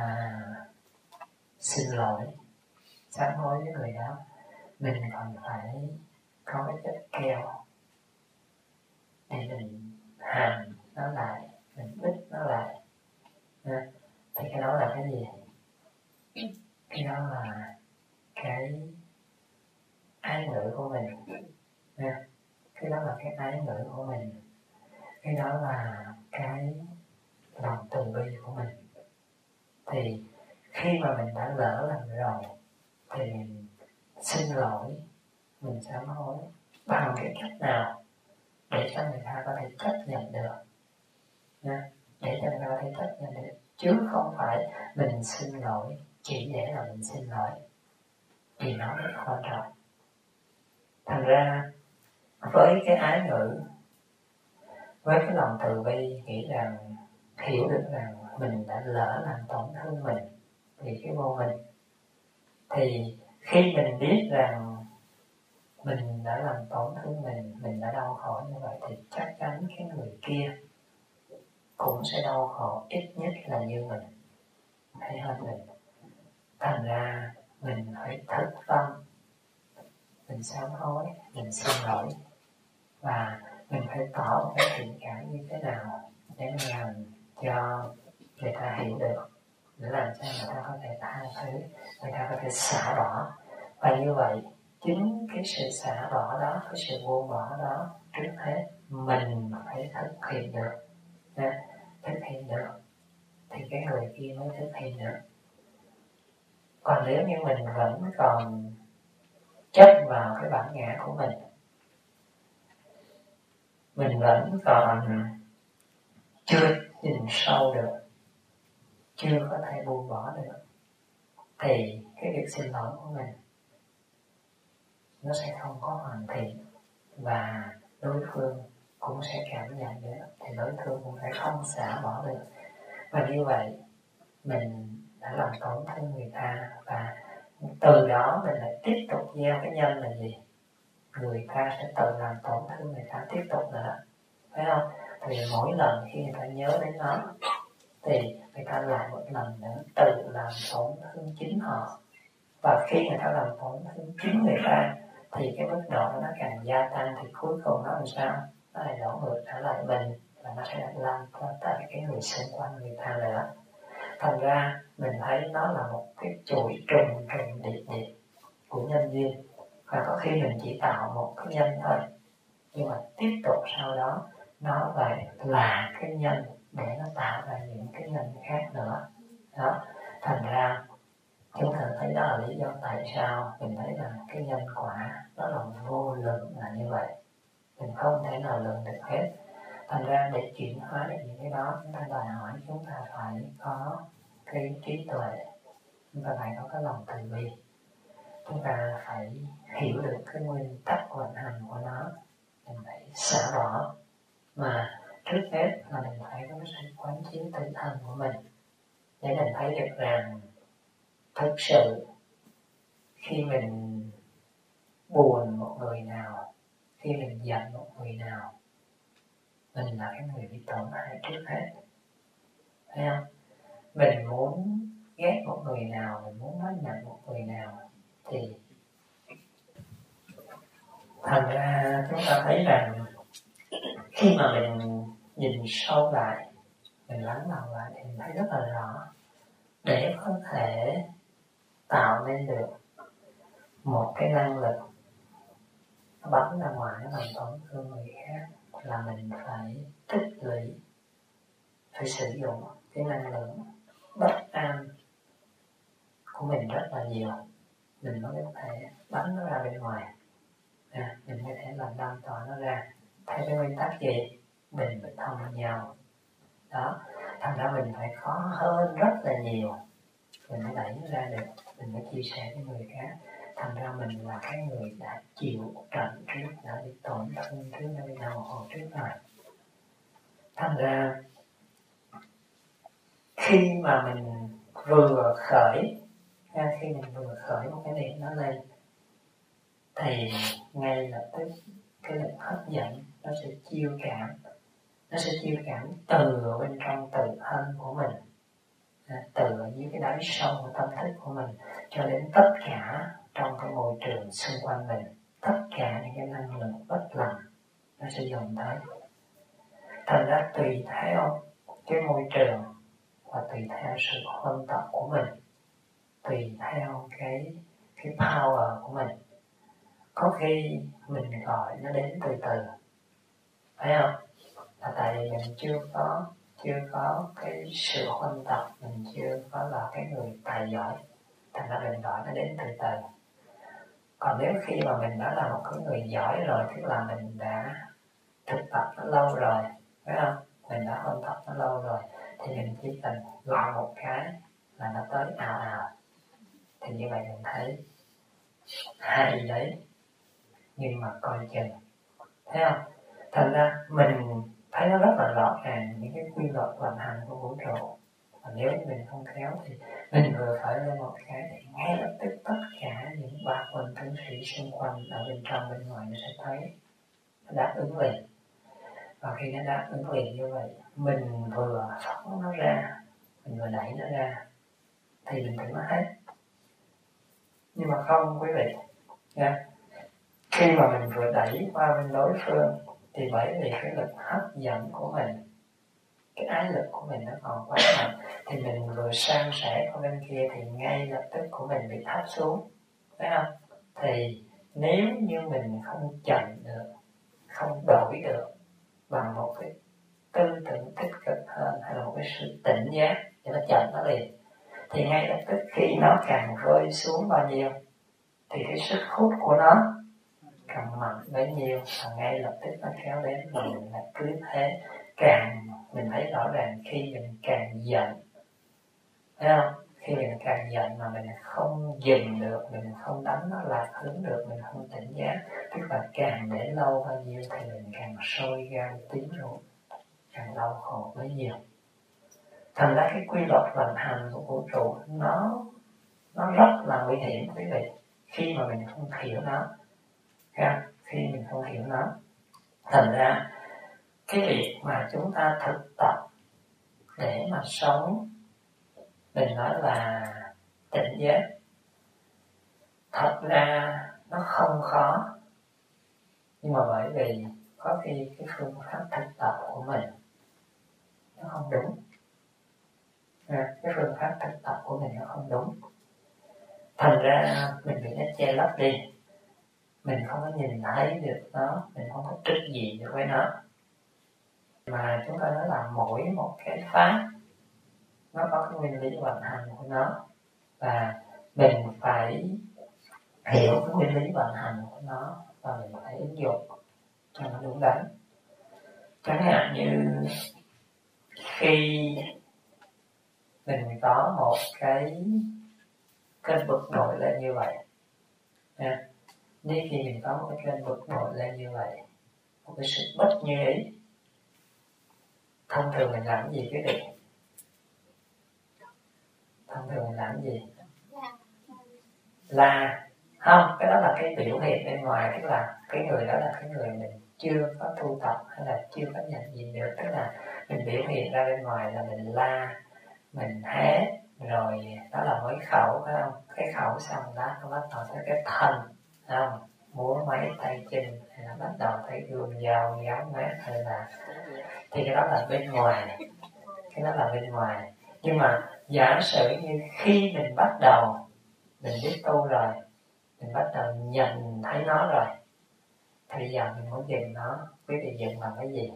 xin lỗi, sám hối với người đó, mình còn phải có cái chất keo để mình hàn nó lại, mình bít nó lại. Thì cái đó là cái gì? Cái đó là cái ái ngữ của mình. Cái đó là cái ái ngữ của mình. Cái đó là cái lòng từ bi của mình. Thì khi mà mình đã lỡ làm rồi thì mình xin lỗi, mình sám hối bằng cái cách nào để cho người ta có thể chấp nhận được nha, để cho người ta có thể chấp nhận được, chứ không phải mình xin lỗi chỉ để là mình xin lỗi, thì nó rất quan trọng. Thành ra với cái ái ngữ, với cái lòng từ bi, nghĩ rằng hiểu được rằng mình đã lỡ làm tổn thương mình vì cái vô mình, thì khi mình biết rằng mình đã làm tổn thương mình đã đau khổ như vậy, thì chắc chắn cái người kia cũng sẽ đau khổ ít nhất là như mình hay hơn mình. Thành ra mình phải thực tâm, mình sám hối, mình xin lỗi, và mình phải tỏ một cái thiện cảm như thế nào để mình làm cho người ta hiểu được, để làm cho người ta có thể tha thứ, người ta có thể xả bỏ. Và như vậy, chính cái sự xả bỏ đó, cái sự buông bỏ đó, trước hết mình phải thực hiện được. Thực hiện được thì cái người kia mới thực hiện được. Còn nếu như mình vẫn còn chấp vào cái bản ngã của mình vẫn còn chưa nhìn sâu được, chưa có thể buông bỏ được, thì cái việc xin lỗi của mình nó sẽ không có hoàn thiện, và đối phương cũng sẽ cảm nhận được, thì đối phương cũng sẽ không xả bỏ được. Và như vậy mình đã làm tổn thương người ta, và từ đó mình lại tiếp tục gieo cái nhân là gì? Người ta sẽ tự làm tổn thương người ta tiếp tục nữa, phải không? Thì mỗi lần khi người ta nhớ đến nó thì người ta lại một lần nữa tự làm tổn thương chính họ. Và khi người ta làm tổn thương chính người ta thì cái mức độ nó càng gia tăng, thì cuối cùng nó làm sao? Nó lại đổ ngược trở lại mình, và nó sẽ lan tới cái người xung quanh người ta nữa. Thành ra mình thấy nó là một cái chuỗi trùng điệp của nhân duyên. Và có khi mình chỉ tạo một cái nhân thôi, nhưng mà tiếp tục sau đó nó lại là cái nhân để nó tạo ra những cái nhân khác nữa. Đó. Thành ra chúng ta thấy đó là lý do tại sao mình thấy rằng cái nhân quả nó là vô lượng là như vậy. Mình không thể nào lượng được hết. Thành ra để chuyển hóa được những cái đó, chúng ta đòi hỏi chúng ta phải có cái trí tuệ, chúng ta phải có cái lòng từ bi, chúng ta phải hiểu được cái nguyên tắc vận hành của nó, mình phải xả bỏ. Mà trước hết là mình phải có sự quán chiếu tinh thần của mình, để mình thấy được rằng thực sự khi mình buồn một người nào, khi mình giận một người nào, mình là cái người bị tổn hại trước hết, thấy không? Mình muốn ghét một người nào, mình muốn nói nặng một người nào, thì thành ra chúng ta thấy rằng khi mà mình nhìn sâu lại, mình lắng lòng lại, thì mình thấy rất là rõ, để có thể tạo nên được một cái năng lực bắn ra ngoài làm tổn thương người khác, là mình phải tích lũy, phải sử dụng cái năng lượng bất an của mình rất là nhiều, mình mới có thể bắn nó ra bên ngoài, mình có thể làm lan tỏa nó ra theo cái nguyên tắc gì? Mình phải thông với nhau đó. Thành ra mình phải khó hơn rất là nhiều, mình mới đẩy nó ra được, mình mới chia sẻ với người khác. Thành ra mình là cái người đã chịu trận trước, đã bị tổn thương trước, đã bị đau khổ trước rồi. Thành ra khi mà mình vừa khởi Khi mình vừa khởi một cái niệm nó lên thì ngay lập tức cái lực hấp dẫn nó sẽ chiêu cảm, từ bên trong tự thân của mình, từ ở dưới cái đáy sâu của tâm thức của mình cho đến tất cả trong cái môi trường xung quanh mình, tất cả những cái năng lượng bất lành nó sẽ dồn tới. Thành ra tùy theo cái môi trường và tùy theo sự huân tập của mình, tùy theo cái power của mình, có khi mình gọi nó đến từ từ, phải không? Là tại vì mình chưa có cái sự huân tập, mình chưa có là cái người tài giỏi, thành ra mình gọi nó đến từ từ. Còn nếu khi mà mình đã là một cái người giỏi rồi, tức là mình đã thực tập nó lâu rồi, phải không? Mình đã huân tập nó lâu rồi, thì mình chỉ cần gọi một cái là nó tới ào ào. Thì như vậy mình thấy hay đấy, nhưng mà coi chừng, thấy không? Thành ra mình thấy nó rất là rõ ràng những cái quy luật vận hành của vũ trụ. Và nếu mình không khéo thì mình vừa khởi lên một cái thì ngay lập tức tất cả những ba quân tướng sĩ xung quanh ở bên trong bên ngoài nó sẽ thấy, nó đáp ứng liền. Và khi nó đáp ứng liền như vậy, mình vừa phóng nó ra, mình vừa đẩy nó ra thì mình thấy nó hết. Nhưng mà không quý vị nha. Khi mà mình vừa đẩy qua bên đối phương thì bởi vì cái lực hấp dẫn của mình, cái ái lực của mình nó còn quá mạnh, thì mình vừa san sẻ qua bên kia thì ngay lập tức của mình bị thấp xuống, phải không? Thì nếu như mình không chậm được, không đổi được bằng một cái tư tưởng tích cực hơn, hay là một cái sự tỉnh giác để nó chậm nó liền, thì ngay lập tức khi nó càng rơi xuống bao nhiêu thì cái sức hút của nó càng mạnh bấy nhiêu, và ngay lập tức nó kéo đến và mình lại cứ thế. Càng mình thấy rõ ràng khi mình càng giận, thấy không? Khi mình càng giận mà mình không dừng được, mình không đánh nó lạc hướng được, mình không tỉnh giác, tức là càng để lâu bao nhiêu thì mình càng sôi gan tím ruột, càng đau khổ bấy nhiêu. Thành ra cái quy luật vận hành của vũ trụ nó rất là nguy hiểm quý vị, khi mà mình không hiểu nó. Khi mình không hiểu nó, thành ra cái việc mà chúng ta thực tập để mà sống, mình nói là tỉnh giác, thật ra nó không khó, nhưng mà bởi vì có khi cái phương pháp thực tập của mình nó không đúng, cái phương pháp thực tập của mình nó không đúng, thành ra mình bị nó che lấp đi, mình không có nhìn thấy được nó, mình không có trích gì được với nó. Mà chúng ta nói là mỗi một cái pháp nó có cái nguyên lý vận hành của nó, và mình phải hiểu cái nguyên lý vận hành của nó và mình phải ứng dụng cho nó đúng đắn. Chẳng hạn như khi mình có một cái cơn bực bội lên như vậy, nếu khi mình có một cái cơn bực bội lên như vậy, một cái sự bất như ý, thông thường mình làm gì quý vị? Thông thường mình làm gì? Là không, cái đó là cái biểu hiện bên ngoài, tức là cái người đó là cái người mình chưa có tu tập hay là chưa có nhận diện được, tức là mình biểu hiện ra bên ngoài là mình la, mình hé, rồi đó là với khẩu, phải không? Cái khẩu xong đó nó bắt đầu tới cái thân, không? Múa máy tay chân, hay là bắt đầu thấy gương dao gáo mát, hay là thì cái đó là bên ngoài, cái đó là bên ngoài. Nhưng mà giả sử như khi mình bắt đầu, mình biết tu rồi, mình bắt đầu nhận thấy nó rồi, thì bây giờ mình muốn dừng nó, quý vị dừng bằng cái gì?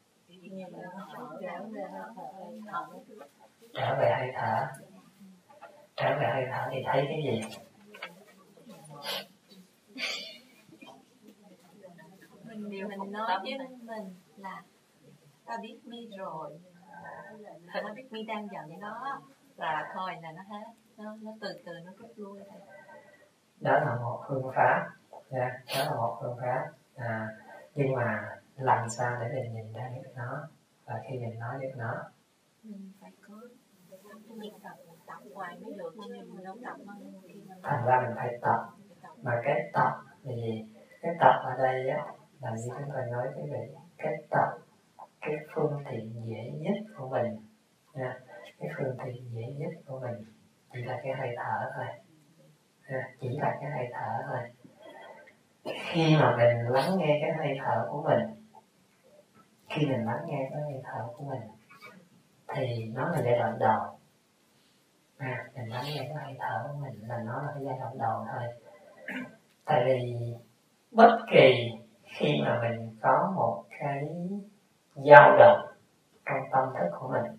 Trở về hơi thở. Trở về hơi thở thì thấy cái gì? Mình nói với mình là ta biết mi rồi, ta biết mi đang giận nó, là thôi là nó hết, nó từ từ nó rút lui thôi. Đó là một phương pháp, đó là một phương pháp. Nhưng mà làm sao để mình nhìn ra được nó, và khi mình nói được nó, mình phải có nhịp tập tập hoài mới được, nhưng mình đâu tập mà thành ra mình phải tập. Mà cái tập thì cái tập ở đây á, là như chúng tôi nói quý vị, cái tập, cái phương tiện dễ nhất của mình nha, cái phương tiện dễ nhất của mình chỉ là cái hơi thở thôi, chỉ là cái hơi thở thôi. Khi mà mình lắng nghe cái hơi thở của mình, khi mình lắng nghe cái hơi thở của mình thì nó là giai đoạn đầu. Mình lắng nghe cái hơi thở của mình là nó là cái giai đoạn đầu thôi. Tại vì bất kỳ khi mà mình có một cái dao động trong tâm thức của mình,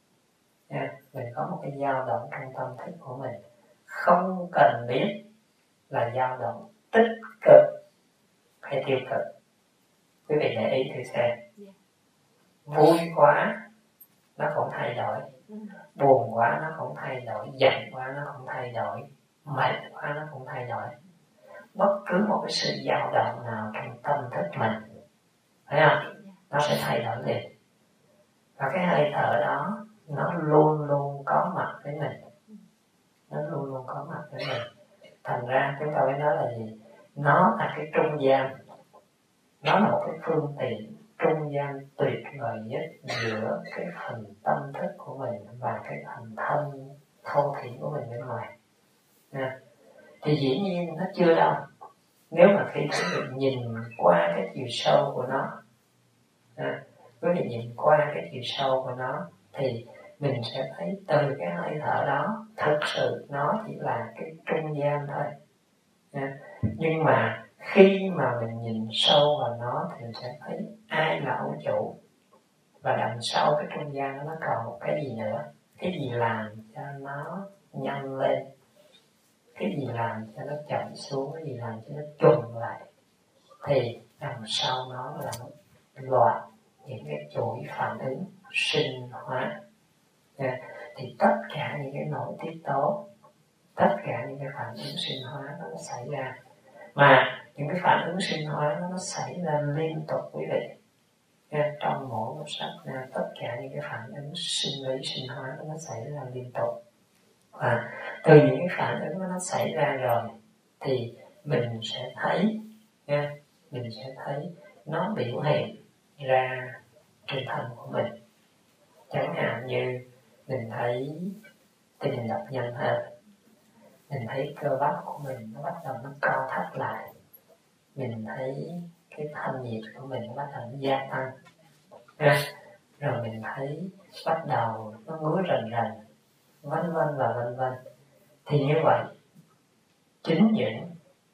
mình có một cái dao động trong tâm thức của mình, không cần biết là dao động tích cực hay tiêu cực, quý vị để ý thử xem. Vui quá nó cũng thay đổi, buồn quá nó cũng thay đổi, giận quá nó cũng thay đổi, mệt quá nó cũng thay đổi. Bất cứ một cái sự dao động nào trong tâm thức mình, thấy không? Nó sẽ thay đổi liền. Và cái hơi thở đó nó luôn luôn có mặt với mình, nó luôn luôn có mặt với mình. Thành ra chúng ta mới nói là gì? Nó là cái trung gian, nó là một cái phương tiện trung gian tuyệt vời nhất giữa cái phần tâm thức của mình và cái phần thân thô thị của mình bên ngoài. Thì dĩ nhiên nó chưa đâu. Nếu mà khi quý vị nhìn qua cái chiều sâu của nó, quý vị nhìn qua cái chiều sâu của nó, thì mình sẽ thấy từ cái hơi thở đó thực sự nó chỉ là cái trung gian thôi. Nhưng mà khi mà mình nhìn sâu vào nó thì mình sẽ thấy ai là ông chủ, và đằng sau cái trung gian nó còn một cái gì nữa, cái gì làm cho nó nhanh lên, cái gì làm cho nó chậm xuống, cái gì làm cho nó trùng lại, thì đằng sau nó là một loạt những cái chuỗi phản ứng sinh hóa. Thì tất cả những cái nội tiết tố, tất cả những cái phản ứng sinh hóa nó xảy ra, mà những cái phản ứng sinh hóa nó xảy ra liên tục quý vị. Trong mỗi một sát na, tất cả những cái phản ứng sinh lý sinh hóa nó xảy ra liên tục. Và từ những cái phản ứng nó xảy ra rồi thì mình sẽ thấy, mình sẽ thấy nó biểu hiện ra trên thân của mình. Chẳng hạn như mình thấy tình hình đập nhanh hơn, mình thấy cơ bắp của mình nó bắt đầu nó co thắt lại, mình thấy cái thân nhiệt của mình nó bắt đầu nó gia tăng, rồi mình thấy bắt đầu nó ngứa rần rần, vân vân và vân vân. Thì như vậy, chính những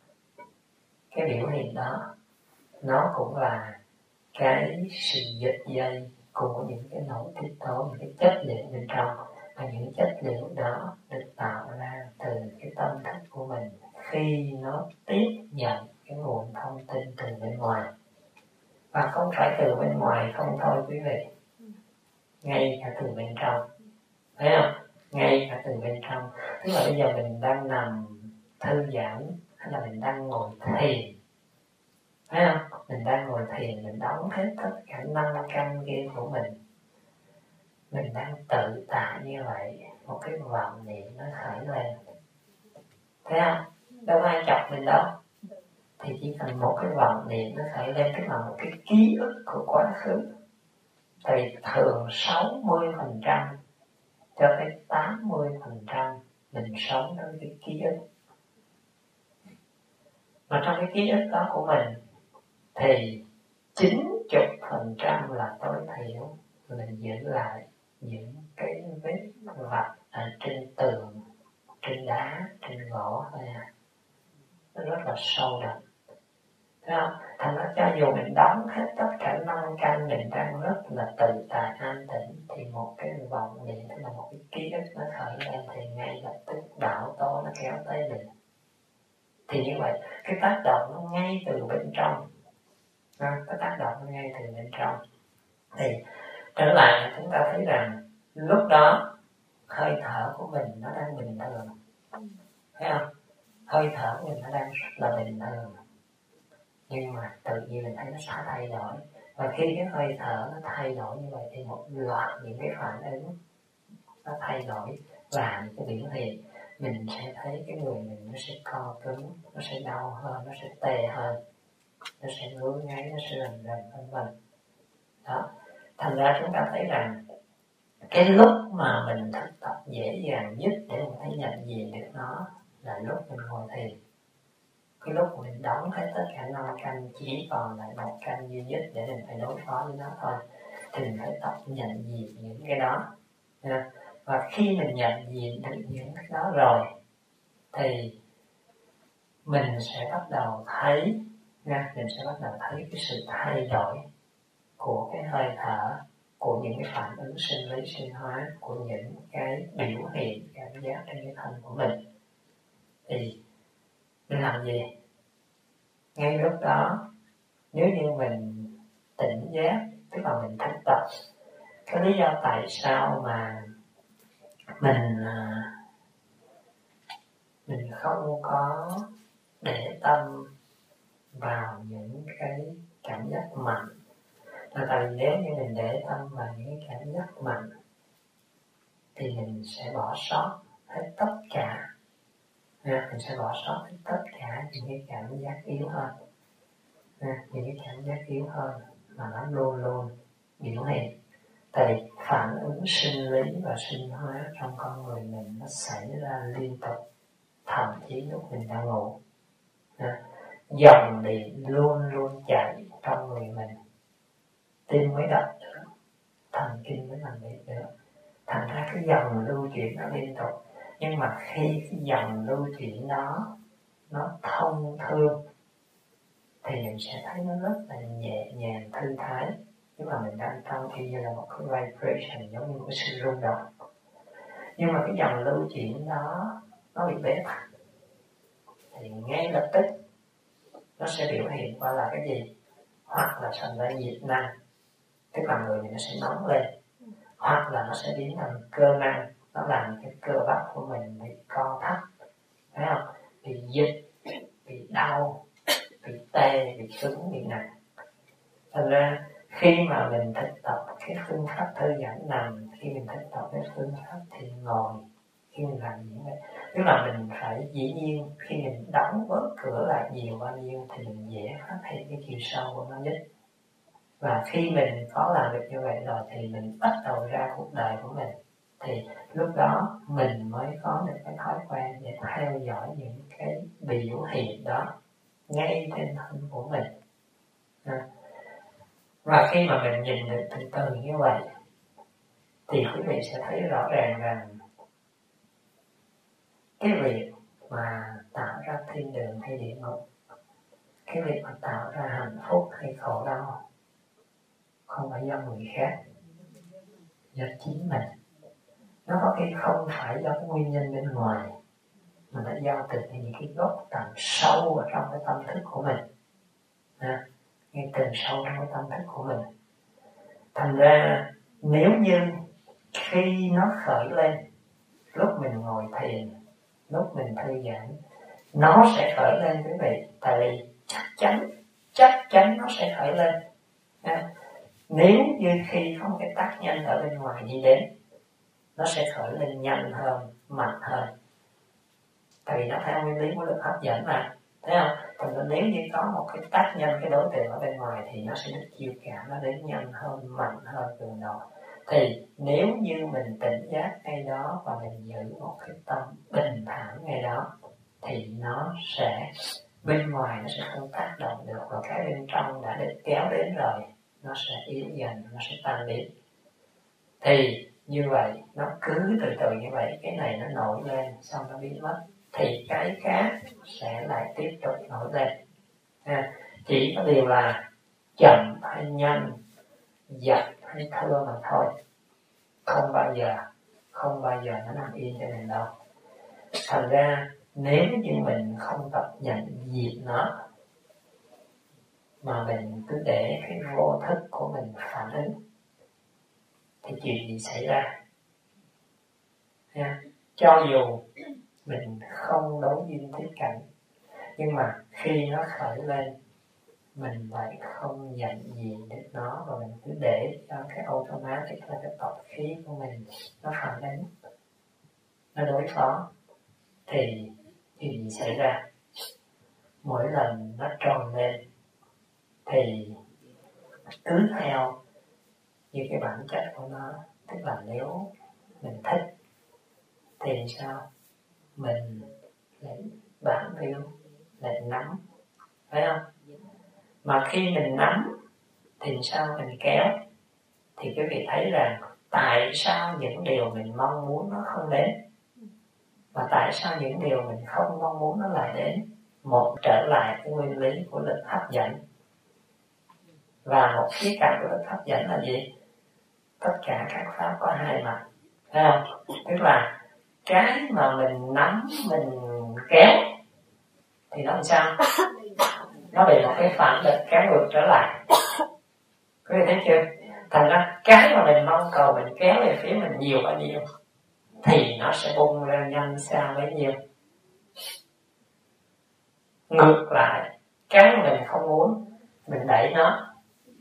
cái biểu hiện đó nó cũng là cái sự dịch dây của những cái nội tiết tố, những cái chất liệu bên trong. Và những chất liệu đó được tạo ra từ cái tâm thức của mình khi nó tiếp nhận cái nguồn thông tin từ bên ngoài. Và không phải từ bên ngoài không thôi quý vị, ngay cả từ bên trong, thấy không? Ngay cả từ bên trong. Tức là bây giờ mình đang nằm thư giãn hay là mình đang ngồi thiền, thấy không? Mình đang ngồi thiền, mình đóng hết tất cả 5 căn kia của mình đang tự tại như vậy, một cái vọng niệm nó khởi lên, thấy không? Đâu có ai chọc mình đâu. Thì chỉ cần một cái vọng niệm nó khởi lên, tức là một cái ký ức của quá khứ. Tại vì thường 60% cho tới 80% mình sống trong cái ký ức. Mà trong cái ký ức đó của mình thì 90% là tối thiểu mình giữ lại những cái vết vạch ở trên tường, trên đá, trên gỗ thôi à. Nó rất là sâu đậm. Thấy không? Thành ra cho dù mình đóng hết tất cả 5 căn, mình đang rất là tự tại an tĩnh, thì một cái vọng niệm tức là một cái ký ức nó khởi lên thì ngay lập tức bão tố nó kéo tới mình. Thì như vậy cái tác động nó ngay từ bên trong, cái tác động nó ngay từ bên trong. Thì trở lại chúng ta thấy rằng lúc đó hơi thở của mình nó đang bình thường, thấy không? Hơi thở của mình nó đang rất là bình thường, nhưng mà tự nhiên mình thấy nó sẽ thay đổi. Và khi cái hơi thở nó thay đổi như vậy thì một loạt những cái phản ứng nó thay đổi, làm cái biểu hiện, mình sẽ thấy cái người mình nó sẽ co cứng, nó sẽ đau hơn, nó sẽ tê hơn, nó sẽ ngứa ngáy, nó sẽ rần rần vân vân. Đó, thành ra chúng ta thấy rằng cái lúc mà mình thực tập dễ dàng nhất để mình thấy nhận diện được nó là lúc mình ngồi thiền. Cái lúc mình đóng hết tất cả 5 căn, chỉ còn lại 1 căn duy nhất để mình phải đối phó với nó thôi, thì mình phải tập nhận diện những cái đó. Và khi mình nhận diện được những cái đó rồi thì mình sẽ bắt đầu thấy mình sẽ bắt đầu thấy cái sự thay đổi của cái hơi thở, của những cái phản ứng sinh lý sinh hóa, của những cái biểu hiện cảm giác trên cái thân của mình. Thì mình làm gì? Ngay lúc đó, nếu như mình tỉnh giác, tức là mình thực tập, cái lý do tại sao mà mình không có để tâm vào những cái cảm giác mạnh, là tại vì nếu như mình để tâm vào những cái cảm giác mạnh thì mình sẽ bỏ sót hết tất cả, mình sẽ bỏ sót hết tất cả những cái cảm giác yếu hơn, những cái cảm giác yếu hơn mà nó luôn luôn biểu hiện. Tại vì phản ứng sinh lý và sinh hóa trong con người mình nó xảy ra liên tục, thậm chí lúc mình đang ngủ. Dòng điện luôn luôn chạy trong người mình, tim mới đập được, thần kinh mới làm việc được. Thành ra cái dòng lưu chuyển nó liên tục. Nhưng mà khi cái dòng lưu chuyển đó nó thông thương thì mình sẽ thấy nó rất là nhẹ nhàng, thư thái. Nhưng mà mình đang trong khi như là một cái vibration, giống như một cái sự rung động. Nhưng mà cái dòng lưu chuyển đó nó bị bế tắc thì ngay lập tức nó sẽ biểu hiện qua là cái gì? Hoặc là thành ra nhiệt năng, tức là người nó sẽ nóng lên, hoặc là nó sẽ biến thành cơ năng, nó làm cái cơ bắp của mình bị co thắt, thấy không? Bị giật, bị đau, bị tê, bị cứng, bị nặng. Thành ra khi mà mình thực tập cái phương pháp thư giãn nằm, khi mình thực tập cái phương pháp thiền ngồi, khi mình làm những cái, tức là mình phải dĩ nhiên khi mình đóng bớt cửa lại nhiều bao nhiêu thì mình dễ phát hiện cái chiều sâu của nó nhất. Và khi mình có làm được như vậy rồi thì mình bắt đầu ra cuộc đời của mình, thì lúc đó mình mới có được cái thói quen để theo dõi những cái biểu hiện đó ngay trên thân của mình. Và khi mà mình nhìn được từ từ như vậy thì quý vị sẽ thấy rõ ràng rằng cái việc mà tạo ra thiên đường hay địa ngục, cái việc mà tạo ra hạnh phúc hay khổ đau không phải do người khác, do chính mình. Nó có khi không phải do cái nguyên nhân bên ngoài, mà nó do từ những cái gốc tầng sâu ở trong cái tâm thức của mình, ngay từ sâu trong cái tâm thức của mình. Thành ra nếu như khi nó khởi lên lúc mình ngồi thiền, lúc mình thư giãn, nó sẽ khởi lên quý vị, tại vì chắc chắn nó sẽ khởi lên. Nếu như khi có một cái tác nhân ở bên ngoài đi đến, nó sẽ khởi lên nhanh hơn, mạnh hơn, tại vì nó theo nguyên lý của lực hấp dẫn mà, thấy không? Còn nếu như có một cái tác nhân, cái đối tượng ở bên ngoài thì nó sẽ được chiêu cảm, nó đến nhanh hơn, mạnh hơn, cường độ. Thì nếu như mình tỉnh giác ngay đó và mình giữ một cái tâm bình thản ngay đó thì nó sẽ, bên ngoài nó sẽ không tác động được, và cái bên trong đã được kéo đến rồi nó sẽ yếu dần, nó sẽ tan biến. Thì như vậy nó cứ từ từ như vậy, cái này nó nổi lên xong nó biến mất thì cái khác sẽ lại tiếp tục nổi lên. Chỉ có điều là chậm hay nhanh, giật hay thưa mà thôi, không bao giờ nó nằm yên cho mình đâu. Thành ra nếu như mình không tập nhận diện nó, mà mình cứ để cái vô thức của mình phản ứng thì chuyện gì xảy ra? Cho dù mình không đối duyên tiếp cảnh, nhưng mà khi nó khởi lên mình lại không nhận diện được nó, và mình cứ để cho cái automatic là cái tập khí của mình nó phản ứng. nó đối phó, thì chuyện gì xảy ra? Mỗi lần nó tròn lên thì cứ theo như cái bản chất của nó. Tức là nếu mình thích thì sao? Mình lại bám víu, lại nắm, phải không? Mà khi mình nắm thì sao? Mình kéo. Thì quý vị thấy rằng tại sao những điều mình mong muốn nó không đến, và tại sao những điều mình không mong muốn nó lại đến? Một, trở lại cái nguyên lý của lực hấp dẫn. Và một khía cạnh của lực hấp dẫn là gì? Tất cả các pháp có hai mặt, thấy không? Tức là cái mà mình nắm, mình kéo thì nó làm sao? Nó bị một cái phản lực kéo ngược trở lại. Quý vị thấy chưa? Thành ra cái mà mình mong cầu, mình kéo về phía mình nhiều bao nhiêu thì nó sẽ bung ra nhanh xa bấy nhiêu. Ngược lại, cái mà mình không muốn, mình đẩy nó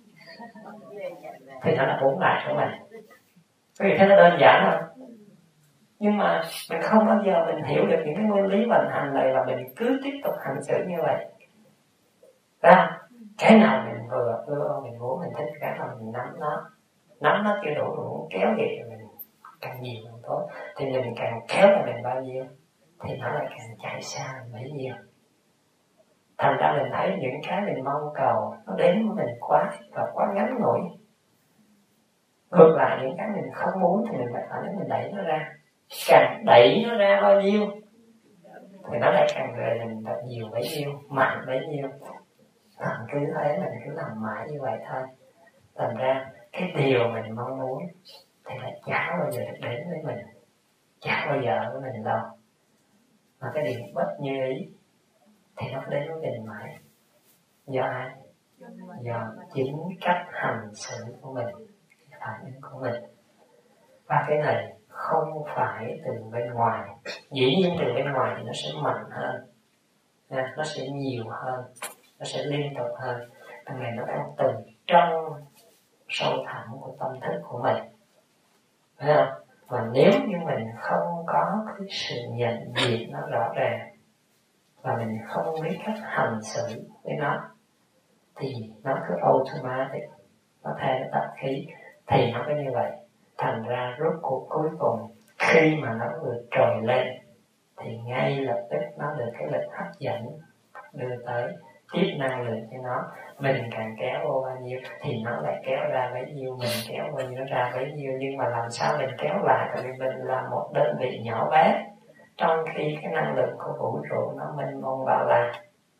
thì nó là bung lại của mình. Quý vị thấy nó đơn giản không? Nhưng mà mình không bao giờ mình hiểu được những cái nguyên lý vận hành này, và mình cứ tiếp tục hành xử như vậy. Ra cái nào mình vừa ưa, mình muốn, mình thích, cái nào mình nắm nó chưa đủ, mình muốn kéo về thì mình càng nhiều càng tốt. Thì mình càng kéo là mình bao nhiêu thì nó lại càng chạy xa bấy nhiêu. Thành ra mình thấy những cái mình mong cầu nó đến với mình quá và quá ngắn ngủi. Ngược lại những cái mình không muốn thì mình phải phản ứng, mình đẩy nó ra. Càng đẩy nó ra bao nhiêu thì nó lại càng về mình thật nhiều bấy nhiêu, mạnh bấy nhiêu. Cứ thế mình cứ làm mãi như vậy thôi. Thành ra cái điều mình mong muốn thì lại chả bao giờ được đến với mình, chả bao giờ với mình đâu. Mà cái điều bất như ý thì nó đến với mình mãi. Do ai? Do chính cách hành xử của mình, phản ứng của mình. Và cái này không phải từ bên ngoài. Dĩ nhiên từ bên ngoài thì nó sẽ mạnh hơn, nó sẽ nhiều hơn, nó sẽ liên tục hơn. Thằng này nó đang từ trong sâu thẳm của tâm thức của mình, phải không? Và nếu như mình không có cái sự nhận diện nó rõ ràng, và mình không biết cách hành xử với nó, thì nó cứ automatic, nó theo cái tập khí, thì nó cứ như vậy. Thành ra rốt cuộc cuối cùng khi mà nó vừa trồi lên thì ngay lập tức nó được cái lực hấp dẫn đưa tới, tiếp năng lượng cho nó. Mình càng kéo vô bao nhiêu thì nó lại kéo ra bấy nhiêu, mình kéo bao nhiêu nó ra bấy nhiêu. Nhưng mà làm sao mình kéo lại? Tại vì mình là một đơn vị nhỏ bé, trong khi cái năng lượng của vũ trụ nó mênh mông bao la.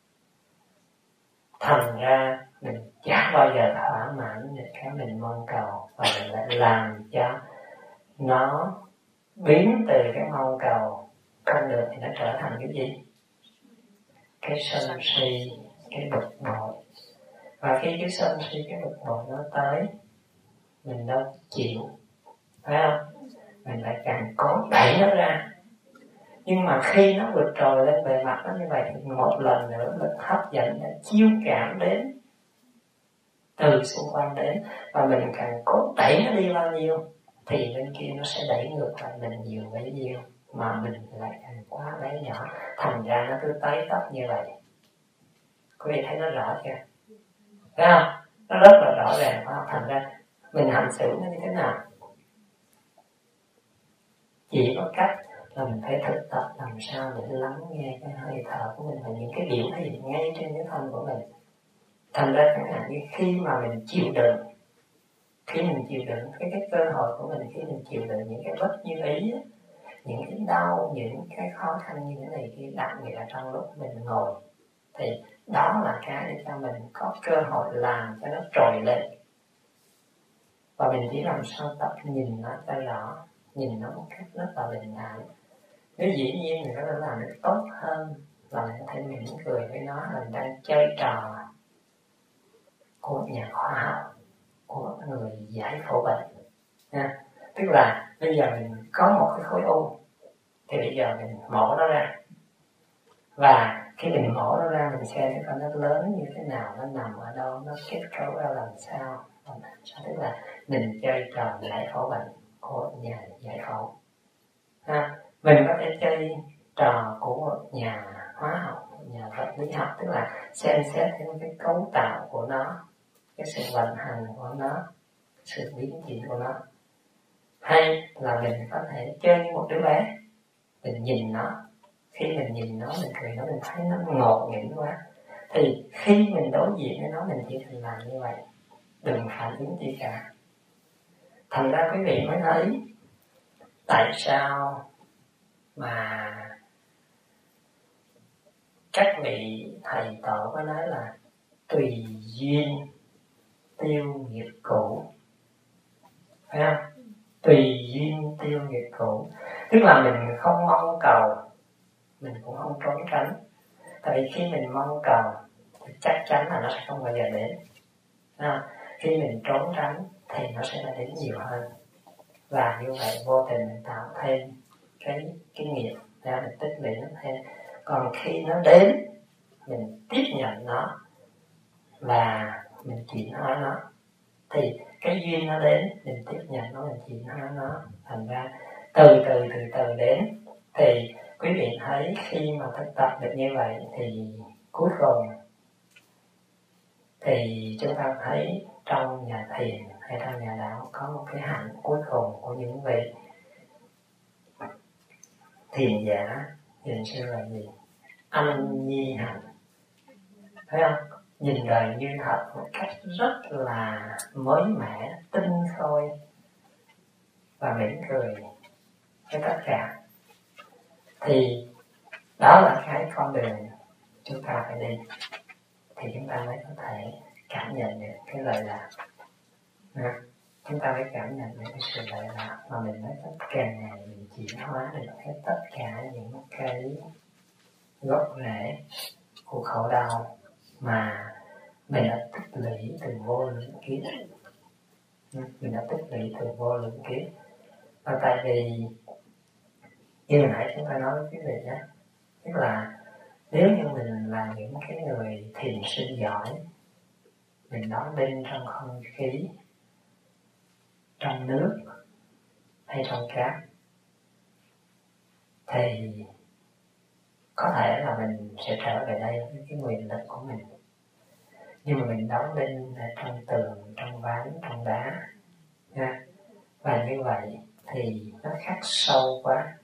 Thành ra mình chả bao giờ thỏa mãn được cái mình mong cầu, và mình lại làm cho nó biến từ cái mong cầu không được thì nó trở thành cái gì? Cái sân si, cái bực bội. Và khi cái sân si, cái bực bội nó tới, mình đâu chịu, phải không? Mình lại càng cố đẩy nó ra. Nhưng mà khi nó vượt trồi lên bề mặt nó như vậy thì một lần nữa lực hấp dẫn đã chiêu cảm đến từ xung quanh đến, và mình càng cố đẩy nó đi bao nhiêu thì bên kia nó sẽ đẩy ngược lại mình nhiều bấy nhiêu, mà mình lại càng quá bé nhỏ. Thành ra nó cứ tới tấp như vậy. Quý vị thấy nó rõ chưa? Thấy không? Nó rất là rõ ràng. Thành ra mình hành xử nó như thế nào? Chỉ có cách là mình phải thực tập làm sao để lắng nghe cái hơi thở của mình và những cái biểu hiện ngay trên cái thân của mình. Thành ra chẳng hạn như khi mà mình chịu đựng, cái cơ hội của mình, khi mình chịu đựng những cái bất như ý, những cái đau, những cái khó khăn như thế này kia, đặc biệt là trong lúc mình ngồi, thì đó là cái để cho mình có cơ hội làm cho nó trồi lên. Và mình chỉ làm sao tập nhìn nó cho rõ, nhìn nó một cách rất là bình thản. Nếu dĩ nhiên mình có thể làm được tốt hơn là mình có thể mỉm cười với nó, mình đang chơi trò của nhà khoa học, của người giải phẫu bệnh nha. Tức là bây giờ mình có một cái khối u thì bây giờ mình mổ nó ra, và khi mình mổ nó ra mình xem cái con nó lớn như thế nào, nó nằm ở đâu, nó kết cấu ra làm sao. Tức là mình chơi trò giải phẫu bệnh của nhà giải phẫu ha. Mình có thể chơi trò của một nhà hóa học, một nhà vật lý học, tức là xem xét thêm cái cấu tạo của nó, cái sự vận hành của nó, sự biến chuyển của nó. Hay là mình có thể chơi như một đứa bé, mình nhìn nó, khi mình nhìn nó, mình cười nó, mình thấy nó ngộ nghĩnh quá, thì khi mình đối diện với nó, mình chỉ cần làm như vậy, đừng phản ứng gì cả. Thành ra quý vị mới thấy tại sao mà các vị thầy tổ có nói là tùy duyên tiêu nghiệp cũ, phải không? Tùy duyên tiêu nghiệp cũ, tức là mình không mong cầu, mình cũng không trốn tránh. Tại vì khi mình mong cầu thì chắc chắn là nó sẽ không bao giờ đến. Khi mình trốn tránh thì nó sẽ đến nhiều hơn. Và như vậy vô tình mình tạo thêm cái nghiệp ra, mình tích lũy nó thêm. Còn khi nó đến, mình tiếp nhận nó và mình chuyển hóa nó, thì cái duyên nó đến, mình tiếp nhận nó, mình chuyển hóa nó. Thành ra từ từ đến. Thì quý vị thấy khi mà thực tập được như vậy thì cuối cùng thì chúng ta thấy trong nhà thiền hay trong nhà đạo có một cái hạnh cuối cùng của những vị thiền giả thiền sư là gì? Anh nhi hạnh, thấy không? Nhìn đời như thật một cách rất là mới mẻ, tinh khôi và mỉm cười với tất cả. Thì đó là cái con đường chúng ta phải đi, thì chúng ta mới có thể cảm nhận được cái lời lạc. Chúng ta mới cảm nhận được cái sự lợi lạc, mà mình mới có càng ngày mình chuyển hóa được hết tất cả những cái gốc rễ của khổ đau mà mình đã tích lũy từ vô lượng kiếp. Mình đã tích lũy từ vô lượng kiếp. Và tại vì như hồi nãy chúng ta nói với quý vị đó, tức là nếu như mình là những cái người thiền sư giỏi, mình đón đinh trong không khí, trong nước hay trong cát, thì có thể là mình sẽ trở về đây với cái quyền lực của mình. Nhưng mà mình đóng đinh ở trong tường, trong ván, trong đá nha. Và như vậy thì nó khắc sâu quá.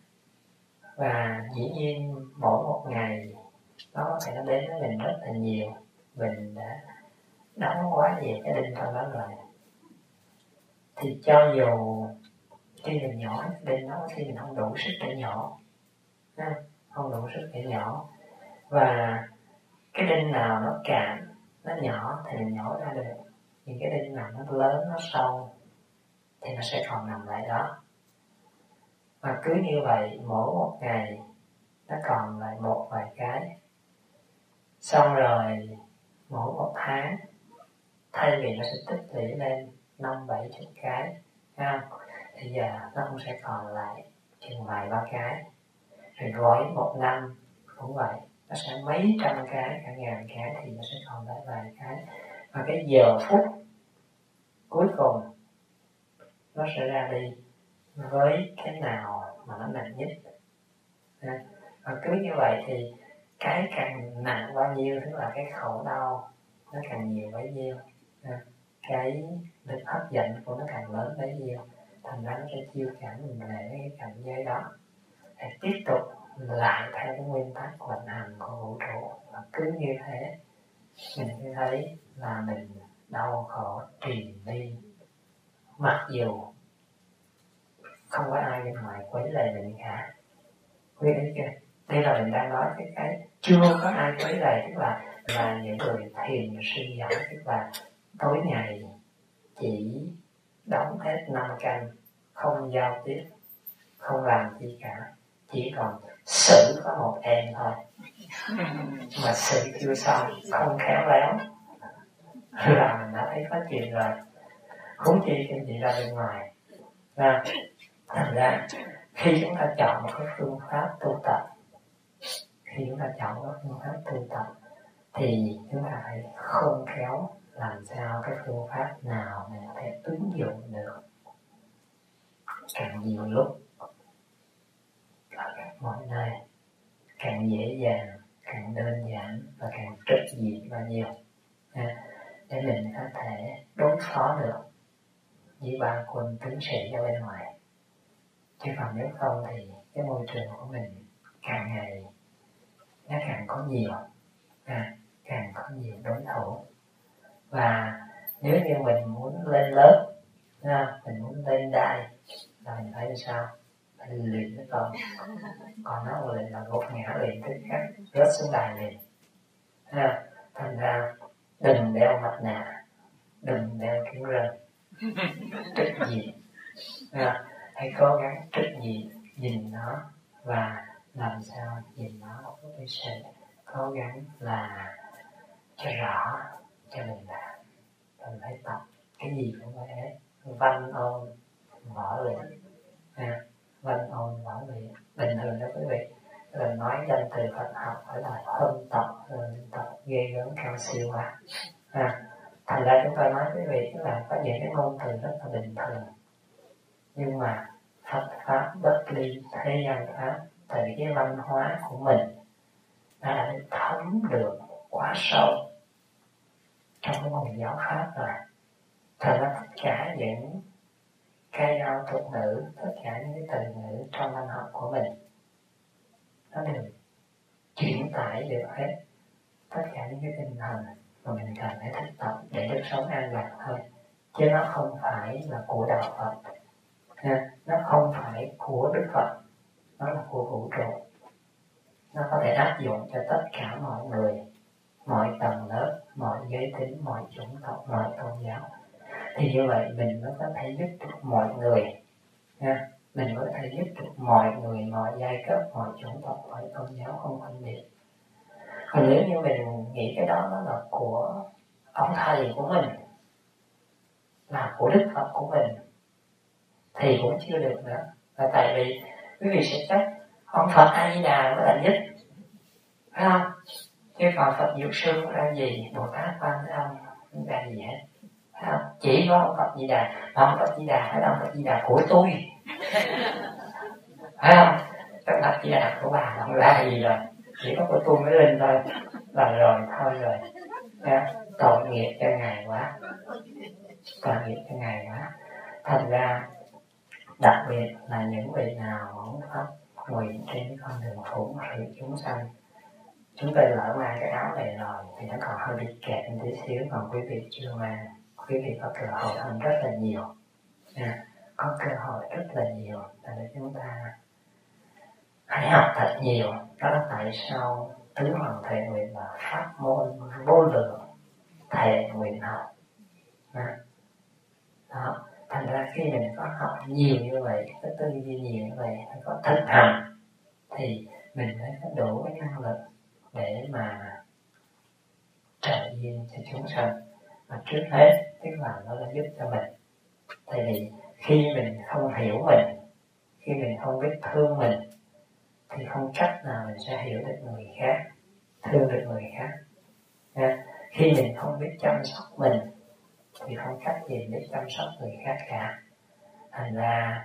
Và dĩ nhiên mỗi một ngày nó có thể nó đến với mình rất là nhiều. Mình đã đóng quá nhiều cái đinh trong đó rồi. Thì cho dù khi mình nhỏ đinh nó khi mình không đủ sức để nhỏ, không đủ sức để nhỏ, và cái đinh nào nó cạn, nó nhỏ thì mình nhỏ ra được. Những cái đinh nào nó lớn, nó sâu thì nó sẽ còn nằm lại đó. Và cứ như vậy mỗi một ngày nó còn lại một vài cái. Xong rồi mỗi một tháng thay vì nó sẽ tích lũy lên 5-7 chục cái, thì giờ nó cũng sẽ còn lại chừng vài ba cái. Rồi gói một năm cũng vậy, nó sẽ mấy trăm cái, cả ngàn cái thì nó sẽ còn lại vài cái. Và cái giờ phút cuối cùng nó sẽ ra đi với cái nào mà nó nặng nhất. Và cứ như vậy thì cái càng nặng bao nhiêu, tức là cái khổ đau nó càng nhiều bấy nhiêu, cái lực hấp dẫn của nó càng lớn bấy nhiêu. Thành ra nó sẽ chiêu cảm mình về cái cảnh giới đó để tiếp tục lại theo cái nguyên tắc vận hành của vũ trụ. Và cứ như thế mình mới thấy là mình đau khổ triền đi, mặc dù không có ai bên ngoài quấy rầy mình cả. Quý thấy chưa? Đây là mình đang nói cái chưa có ai quấy rầy, tức là những người thiền sư giỏi, tức là tối ngày chỉ đóng hết 5 canh, không giao tiếp, không làm gì cả, chỉ còn xử có một em thôi. Mà xử chưa xong, không khéo léo là mình đã thấy có chuyện rồi. Huống chi cái gì ra bên ngoài. Thành ra khi chúng ta chọn một cái phương pháp tu tập, thì chúng ta phải khôn khéo làm sao cái phương pháp nào mình có thể ứng dụng được càng nhiều lúc mọi nơi, càng dễ dàng, càng đơn giản và càng trực diện bao nhiêu để mình có thể đối phó được với ba quân tướng sĩ ở bên ngoài. Chứ còn nếu không thì cái môi trường của mình càng ngày nó càng có nhiều đối thủ. Và nếu như mình muốn lên lớp, mình muốn lên đai là mình phải làm sao? Phải luyện cái con. Còn nó mà luyện là gục ngã liền, tức khắc rớt xuống đài liền. Thành ra đừng đeo mặt nạ, đừng đeo kính râm, trực diện. Hãy cố gắng trực diện nhìn nó và làm sao nhìn nó với sự cố gắng là cho rõ cho mình làm. Mình phải tập cái gì cũng phải văn ôn võ luyện, văn ôn võ luyện. Bình thường đó quý vị, là nói danh từ Phật học phải là hơn tập ghê gớm cao siêu quá. Thành ra chúng ta nói quý vị là có những cái ngôn từ rất là bình thường, nhưng mà Phật pháp bất ly thế gian pháp, tại vì cái văn hóa của mình nó đã thấm được quá sâu trong cái môn giáo pháp rồi. Thành ra tất cả những cái thuật ngữ, tất cả những cái từ ngữ trong văn học của mình nó đều chuyển tải được hết tất cả những cái tinh thần mà mình cần phải thực tập để được sống an lạc thôi. Chứ nó không phải là của đạo Phật, nó không phải của Đức Phật, nó là của vũ trụ. Nó có thể áp dụng cho tất cả mọi người, mọi tầng lớp, mọi giới tính, mọi chủng tộc, mọi tôn giáo. Thì như vậy mình mới có thể giúp được mọi người, mình có thể giúp được mọi người, mọi giai cấp, mọi chủng tộc, mọi tôn giáo không phân biệt. Còn nếu như mình nghĩ cái đó nó là của ông thầy của mình, là của Đức Phật của mình, thì cũng chưa được nữa. Là tại vì quý vị sẽ trách ông Phật A Di Đà mới là nhất, phải không? Chứ còn Phật Diệu Sư ra gì, Bồ Tát Quan Thế Âm không ra gì hết, phải không? Chỉ có ông Phật Di Đà, mà ông Phật Di Đà phải là ông Phật Di Đà của tôi, phải không? Ông Phật Di Đà của bà không ra gì rồi, chỉ có của tôi mới lên thôi, là rồi thôi rồi. Tội nghiệp cho ngài quá, tội nghiệp cho ngài quá. Thành ra đặc biệt là những vị nào muốn pháp nguyện trên con đường phụng sự chúng sanh, chúng tôi lỡ mang cái áo này rồi thì nó còn hơi bị kẹt một tí xíu, còn quý vị chưa mang, quý vị có cơ hội hơn rất là nhiều, có cơ hội rất là nhiều. Để chúng ta hãy học thật nhiều. Đó là tại sao tứ hoàng thệ nguyện là pháp môn vô lượng thệ nguyện học. Đó. Thành ra khi mình có học nhiều như vậy, có tư duy nhiều như vậy, có thực hành, thì mình mới có đủ cái năng lực để mà trợ duyên cho chúng sanh. Mà trước hết tức là nó đã giúp cho mình. Tại vì khi mình không hiểu mình, khi mình không biết thương mình, thì không cách nào mình sẽ hiểu được người khác, thương được người khác. Khi mình không biết chăm sóc mình, thì không cách gì để chăm sóc người khác cả. Thành ra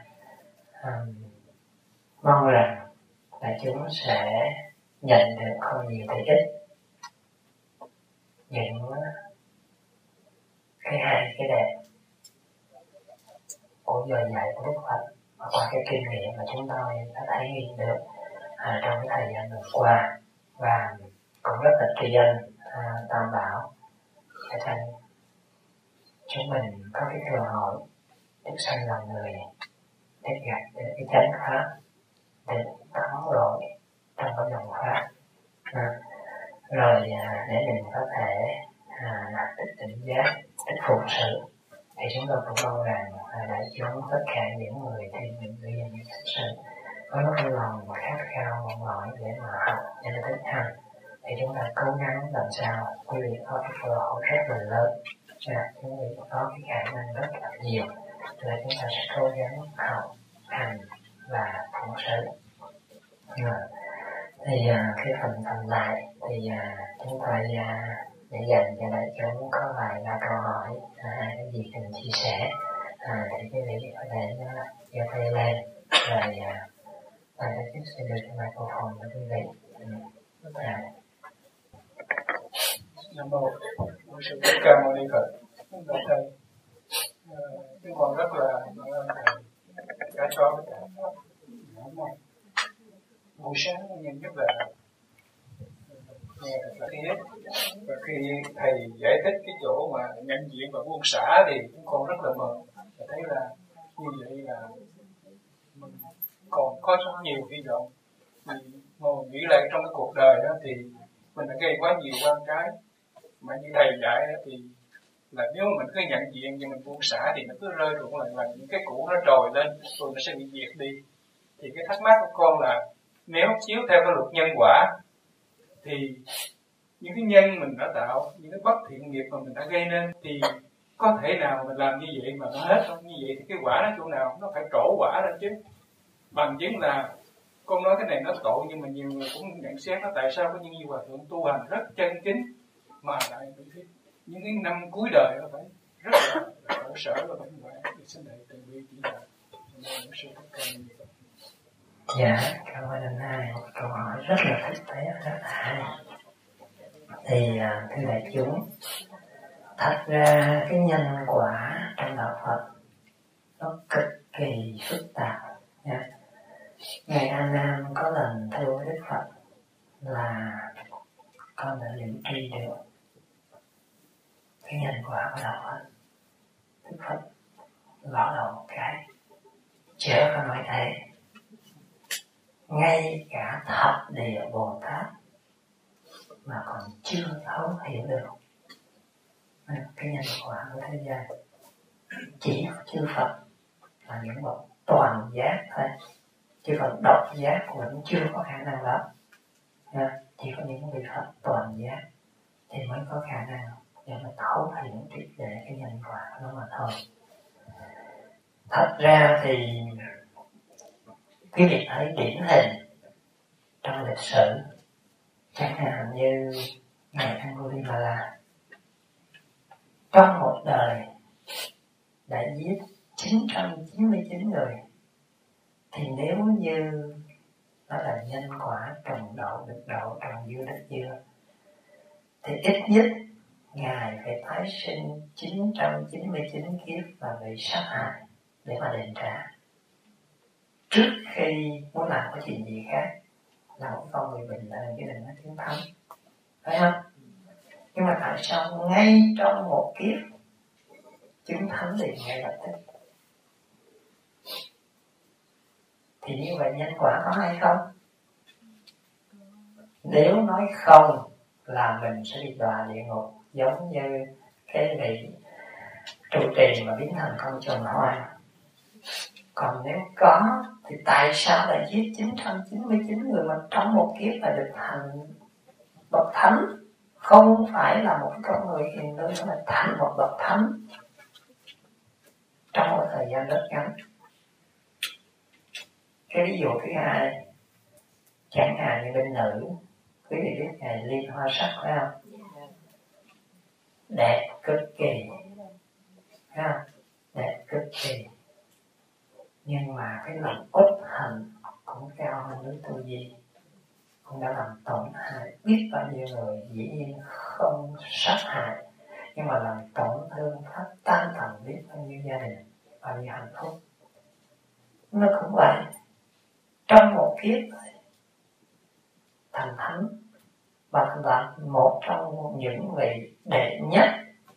mong rằng là chúng sẽ nhận được không nhiều thì ít những cái hay, cái đẹp của lời dạy của Đức Phật, và qua cái kinh nghiệm mà chúng tôi đã thể hiện được trong cái thời gian vừa qua. Và cũng rất là tri ân Tam Bảo để cho chúng mình có cái cơ hội được sanh làm người, để gặp được cái chánh pháp, để tắm gội trong cái dòng pháp, rồi để mình có thể tích tỉnh giác, tích phụng sự. Thì chúng tôi cũng mong rằng đại chúng tất cả những người thiện nguyện viên như thật sự có cái lòng mà khát khao mong mỏi để mà học, để mà thực hành, thì chúng ta cố gắng làm sao quý vị có cái cơ hội rất là lớn, quý vị có cái khả năng rất là nhiều, là chúng ta sẽ cố gắng học, hành và phụng sự. Thì cái phần còn lại thì chúng ta để dành cho đại chúng có vài ba câu hỏi, cái gì cần chia sẻ, thì quý vị có thể giơ tay lên rồi Thầy đã chiếc xe được cái microphone cho quý vị. Nam mô Sư Thích Ca Mâu Ni Phật. Thầy, chúng con rất là cảm ơn thầy đã cho cái cảm pháp này. Buổi sáng nhanh nhất là nghe thật là thiết, và khi thầy giải thích cái chỗ mà nhận diện và buông xả thì chúng con rất là mừng, và thấy là như vậy là mình còn có rất nhiều hy vọng. Mà mình nghĩ lại trong cái cuộc đời đó thì mình đã gây quá nhiều quan trái, mà như thầy dạy đó thì là nếu mà mình cứ nhận diện và mình buông xả thì nó cứ rơi rụng lại là những cái cũ nó trồi lên rồi nó sẽ bị diệt đi. Thì cái thắc mắc của con là nếu chiếu theo cái luật nhân quả thì những cái nhân mình đã tạo, những cái bất thiện nghiệp mà mình đã gây nên thì có thể nào mình làm như vậy mà nó hết không? Như vậy thì cái quả nó chỗ nào nó phải trổ quả lên chứ. Bằng chứng là con nói cái này nó tội, nhưng mà nhiều người cũng nhận xét nó tại sao có những nhiều hòa thượng tu hành rất chân chính mà lại bị những cái năm cuối đời nó phải rất là khổ sở và bệnh hoạn. Thì xin thầy từ bi chỉ đạo. Dạ, cảm ơn anh hai. Câu hỏi rất là thực tế, rất là hay. Thì thưa đại chúng, thật ra cái nhân quả trong đạo Phật nó cực kỳ phức tạp nha. Ngài A Nan có lần thưa Đức Phật là con đã lĩnh tri được cái nhân quả của đạo Phật. Đức Phật gõ đầu một cái, chớ có nói thế. Ngay cả thập địa Bồ Tát mà còn chưa thấu hiểu được cái nhân quả của thế gian. Chỉ chư Phật là những bậc toàn giác thôi, chứ còn độc giác vẫn chưa có khả năng đó. Chỉ có những vị Phật toàn giác thì mới có khả năng để mà thấu hiểu triệt để cái nhân quả của nó mà thôi. Thật ra thì quý vị thấy điển hình trong lịch sử, chẳng hạn như ngài Angulimala trong một đời đã giết 999 người, thì nếu như nó là nhân quả trồng đậu được đậu, trồng dưa được dưa, thì ít nhất ngài phải tái sinh 999 kiếp và bị sát hại để mà đền trả, trước khi muốn làm cái chuyện gì khác là một con người bình thường chứ đừng nói tiếng thánh, phải không? Nhưng mà tại sao ngay trong một kiếp chứng thánh liền ngay lập tức? Thì như vậy nhân quả có hay không? Nếu nói không là mình sẽ bị đọa địa ngục, giống như cái vị trụ trì mà biến thành con trồn hoa. Còn nếu có thì tại sao lại giết 999 người mà trong một kiếp là được thành bậc thánh? Không phải là một con người hiền lương mà thành một bậc thánh trong một thời gian rất ngắn. Cái ví dụ thứ hai, chẳng hạn như bên nữ, quý vị biết ngày Liên Hoa Sắc phải không? Đẹp cực kỳ, phải không? Đẹp cực kỳ. Nhưng mà cái lòng uất hận cũng cao hơn núi Tu Di, cũng đã làm tổn hại biết bao nhiêu người. Dĩ nhiên không sát hại, nhưng mà làm tổn thương phát tan tành biết bao nhiêu gia đình, bao nhiêu hạnh phúc. Nó cũng vậy, trong một kiếp thành thánh và là một trong những vị đệ nhất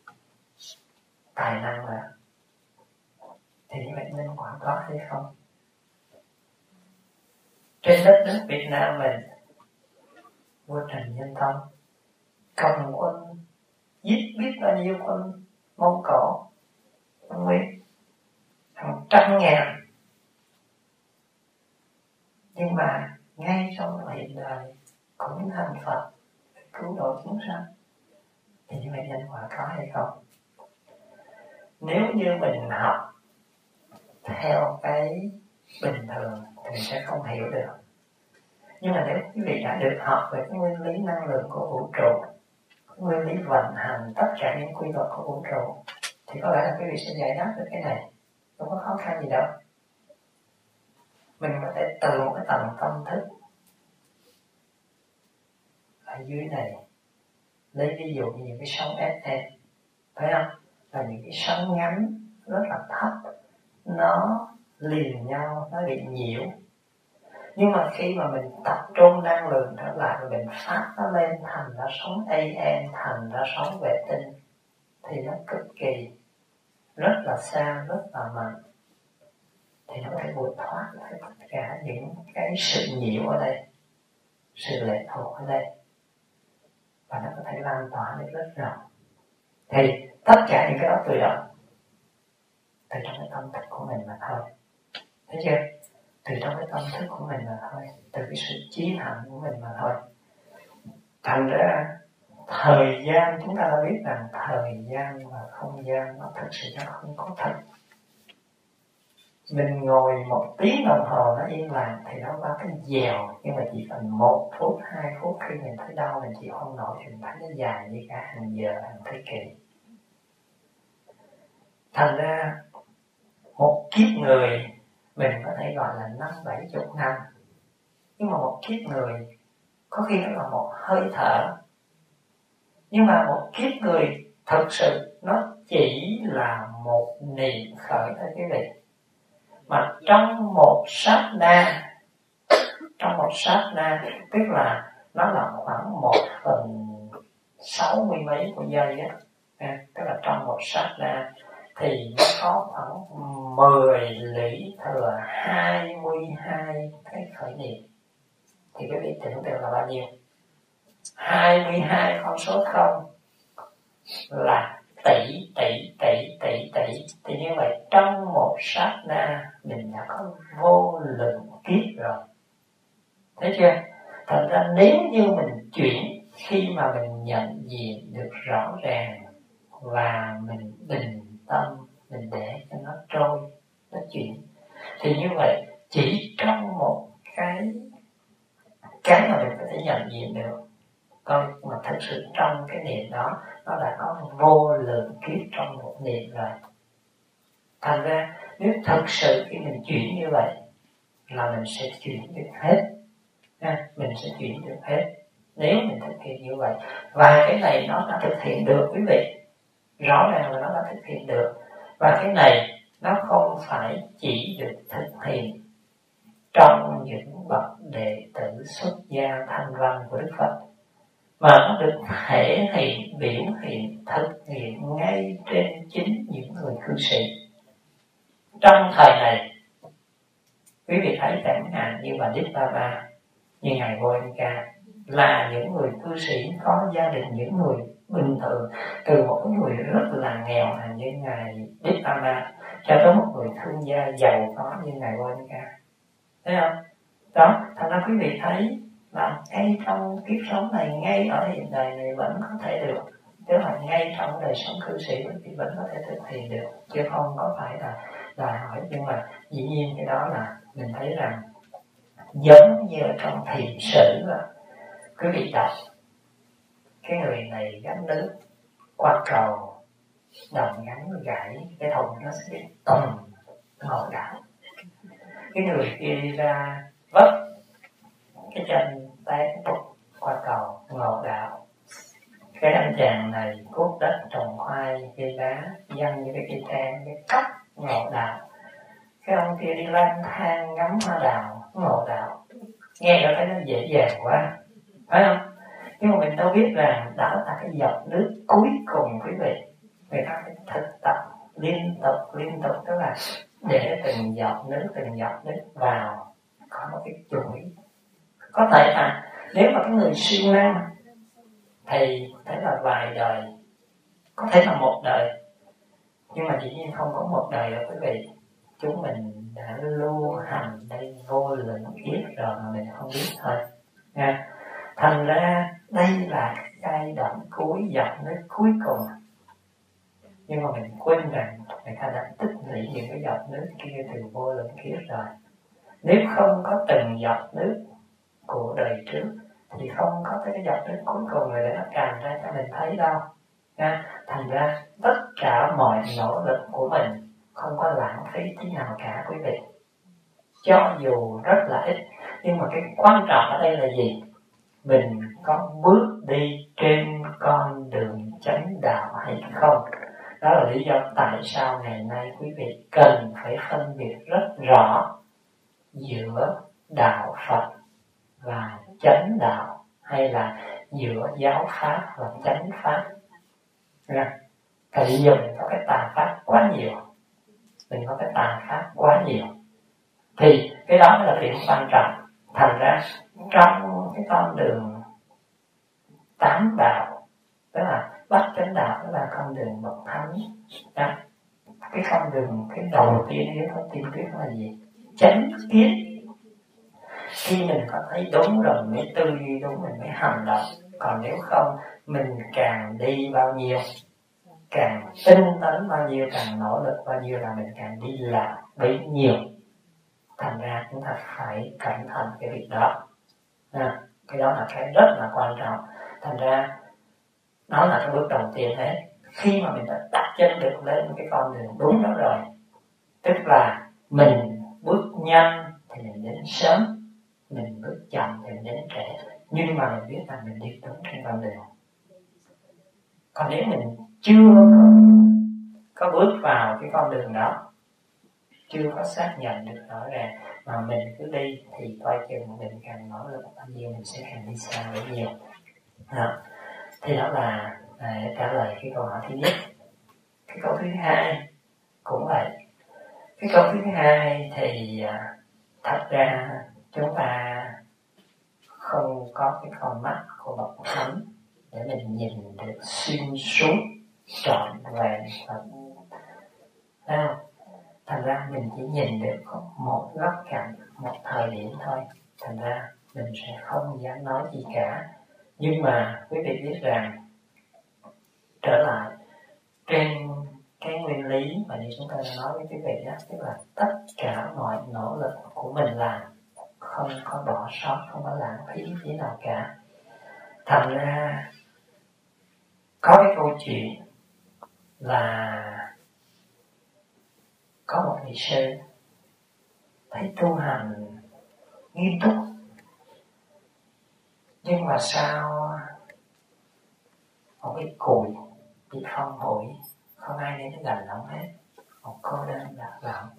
tài năng là, thì như vậy nhân quả có hay không? Trên đất nước Việt Nam mình, vua Trần Nhân Tông cầm quân giết biết bao nhiêu quân Mông Cổ, quân Nguyên, hàng trăm ngàn. Nhưng mà ngay trong hiện đời cũng thành Phật cứu độ chúng sanh. Thì như vậy nhân quả có hay không? Nếu như mình học theo cái bình thường thì mình sẽ không hiểu được. Nhưng mà nếu quý vị đã được học về cái nguyên lý năng lượng của vũ trụ, nguyên lý vận hành tất cả những quy luật của vũ trụ, thì có lẽ là quý vị sẽ giải đáp được cái này. Không có khó khăn gì đâu. Mình có thể từ một cái tầng tâm thức ở dưới này, lấy ví dụ như những cái sóng FM, phải không? Là những cái sóng ngắn rất là thấp, nó liền nhau, nó bị nhiễu. Nhưng mà khi mà mình tập trung năng lượng trở lại và mình phát nó lên thành ra sóng AM, thành ra sóng vệ tinh, thì nó cực kỳ rất là xa, rất là mạnh, thì nó có thể vượt thoát tất cả những cái sự nhiễu ở đây, sự lệ thuộc ở đây, và nó có thể lan tỏa được rất rộng. Thì tất cả những cái đó tự động từ trong cái tâm thức của mình mà thôi, thấy chưa? Từ trong cái tâm thức của mình mà thôi, từ cái sự chí thành của mình mà thôi. Thành ra thời gian, chúng ta đã biết rằng thời gian và không gian nó thực sự nó không có thật. Mình ngồi một tiếng đồng hồ nó yên lặng thì nó có cái dèo, nhưng mà chỉ cần 1 phút, 2 phút khi mình thấy đau mình chịu không nổi thì mình thấy nó dài như cả hàng giờ, hàng thế kỷ. Thành ra một kiếp người mình có thể gọi là 50-70 năm, nhưng mà một kiếp người có khi nó là một hơi thở. Nhưng mà một kiếp người thực sự nó chỉ là một niệm khởi thôi quý vị. Mà trong một sát na, tức là nó là khoảng 1/60 mấy của giây á, tức là trong một sát na thì nó có khoảng 10 lý thừa 22 cái khởi niệm. Thì quý vị tưởng tượng là bao nhiêu? 22 con số 0 là tỷ. Thì như vậy trong một sát na mình đã có vô lượng kiếp rồi, thấy chưa? Thật ra nếu như mình chuyển, khi mà mình nhận diện được rõ ràng và mình bình tâm, mình để cho nó trôi, nó chuyển, thì như vậy chỉ trong một cái mà mình có thể nhận diện được coi, mà thật sự trong cái niệm đó nó đã có vô lượng kiếp trong một niệm rồi. Thành ra nếu thật sự khi mình chuyển như vậy là mình sẽ chuyển được hết, mình sẽ chuyển được hết nếu mình thực hiện như vậy. Và cái này nó đã thực hiện được quý vị, rõ ràng là nó đã thực hiện được. Và cái này nó không phải chỉ được thực hiện trong những bậc đệ tử xuất gia thanh văn của Đức Phật, mà nó được thể hiện, biểu hiện, thực hiện ngay trên chính những người cư sĩ. Trong thời này, quý vị thấy chẳng hạn như bà Đích Baba, như ngài Goenka, là những người cư sĩ có gia đình, những người bình thường, từ một người rất là nghèo như ngài Đích Baba cho tới một người thương gia giàu có như ngài Goenka, thấy không? Đó, thành ra quý vị thấy là ngay trong kiếp sống này, ngay ở hiện đời này vẫn có thể được, tức là ngay trong đời sống cư sĩ thì vẫn có thể thực hiện được, chứ không có phải là hỏi. Nhưng mà dĩ nhiên cái đó là mình thấy rằng giống như trong thiền sử là quý vị đọc cái người này gánh nước qua cầu, đồng gánh gãy, cái thùng nó sẽ bị tùng ngồi đảo. Cái người kia đi ra vấp cái chân té qua cầu, ngộ đạo. Cái anh chàng này cuốc đất trồng khoai, cây lá, dăng như cái cây tre, cái cốc, ngộ đạo. Cái ông kia đi lang thang ngắm hoa đào, ngộ đạo. Nghe nó thấy nó dễ dàng quá, phải không? Nhưng mà mình đâu biết rằng đó là cái giọt nước cuối cùng quý vị. Người ta phải thực tập liên tục, tức là để từng giọt nước vào có một cái chuỗi. Có thể là nếu mà cái người siêng năng thì có thể là vài đời, có thể là một đời, nhưng mà dĩ nhiên không có một đời đâu quý vị. Chúng mình đã lưu hành đây vô lượng kiếp rồi mà mình không biết thôi nha. Thành ra đây là giai đoạn cuối, giọt nước cuối cùng, nhưng mà mình quên rằng người ta đã tích lũy những cái giọt nước kia từ vô lượng kiếp rồi. Nếu không có từng giọt nước của đời trước thì không có cái giọt nước cuối cùng rồi để nó tràn ra cho mình thấy đâu nha. Thành ra tất cả mọi nỗ lực của mình không có lãng phí tí nào cả quý vị. cho dù rất là ít, nhưng mà cái quan trọng ở đây là gì? Mình có bước đi trên con đường chánh đạo hay không? Đó là lý do tại sao ngày nay quý vị cần phải phân biệt rất rõ giữa đạo Phật và chánh đạo, hay là giữa giáo pháp và chánh pháp. Tại vì giờ mình có cái tà pháp quá nhiều, thì cái đó là điểm quan trọng. Thành ra trong cái con đường tám đạo, tức là bát chánh đạo, tức là con đường bậc thánh đó. Cái con đường, cái đầu tiên yếu tố tiên quyết là gì? Chánh kiến. Khi mình có thấy đúng rồi mới tư duy đúng, mình mới hành động. Còn nếu không, mình càng đi bao nhiêu, càng tinh tấn bao nhiêu, càng nỗ lực bao nhiêu là mình càng đi lạc bấy nhiêu. Thành ra chúng ta phải cẩn thận cái việc đó. Cái đó là cái rất là quan trọng. Thành ra đó là cái bước đầu tiên đấy. Khi mà mình đã đặt chân được lên cái con đường đúng đó rồi, tức là mình bước nhanh thì mình đến sớm, mình bước chậm thì mình đến trễ, nhưng mà mình biết rằng mình đi đúng trên con đường. Còn nếu mình chưa có bước vào cái con đường đó, chưa có xác nhận được rõ ràng mà mình cứ đi, thì coi chừng mình càng nỗ lực bao nhiêu mình sẽ càng đi xa bấy nhiêu. Thì đó là trả lời cái câu hỏi thứ nhất. Cái câu thứ hai cũng vậy. Cái câu thứ hai thì thật ra chúng ta không có cái con mắt của bậc thánh để mình nhìn được xuyên suốt trọn vẹn và thành ra mình chỉ nhìn được một góc cạnh, một thời điểm thôi. Thành ra mình sẽ không dám nói gì cả. Nhưng mà quý vị biết rằng, trở lại trên cái nguyên lý mà như chúng ta đã nói với quý vị đó, tức là tất cả mọi nỗ lực của mình làm không có bỏ sót, không có lãng phí gì nào cả. Thành ra có cái câu chuyện là có một vị sư thấy tu hành nghiêm túc, nhưng mà sao một cái cùi bị phong bụi, không ai đến gần ông hết, một cô đơn lạc lõng.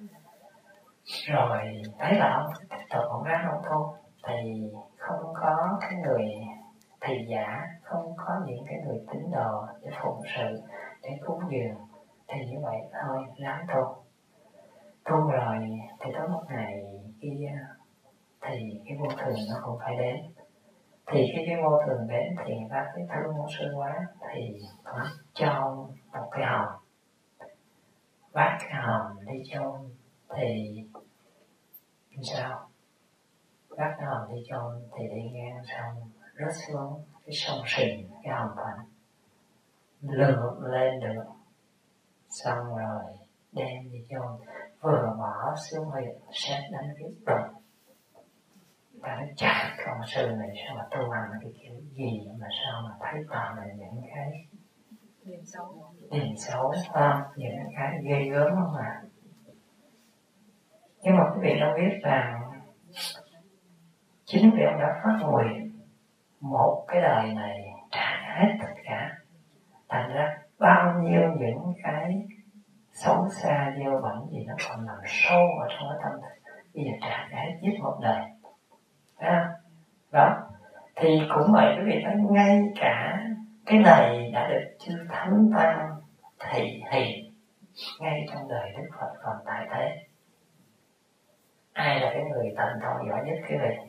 Rồi thấy là ông tiếp tục ông ráng ông tu, thì không có cái người thầy giả, không có những cái người tín đồ để phụng sự, để cúng dường, thì như vậy thôi ráng tu rồi thì tới một ngày kia thì cái vô thường nó cũng phải đến. Thì khi cái vô thường đến thì người ta thấy thương môn sư quá, thì cũng cho một cái hòm, vác cái hòm đi chôn. Thì sao? Vác cái hòm đi chôn thì đi ngang xong rớt xuống cái sông Sình, cái hòm phận lượn lên được, xong rồi đem đi chôn. Vừa bỏ xuống huyệt xét đánh cái bụng. Ta nói chả con sư này sao mà tu hành cái kiểu gì mà sao mà thấy toàn là những cái điểm xấu không? Những cái ghê gớm không ạ? Nhưng mà quý vị đâu biết rằng chính vì ông đã phát nguyện một cái đời này trả hết tất cả. Thành ra bao nhiêu những cái xấu xa dơ bẩn gì nó còn nằm sâu ở trong cái tâm thức, bây giờ trả hết giết một đời. Đó. Thì cũng vậy, quý vị thấy ngay cả cái này đã được chư thánh tăng thị hiện ngay trong đời Đức Phật còn tại thế. Ai là cái người thành thạo giỏi nhất quý vị?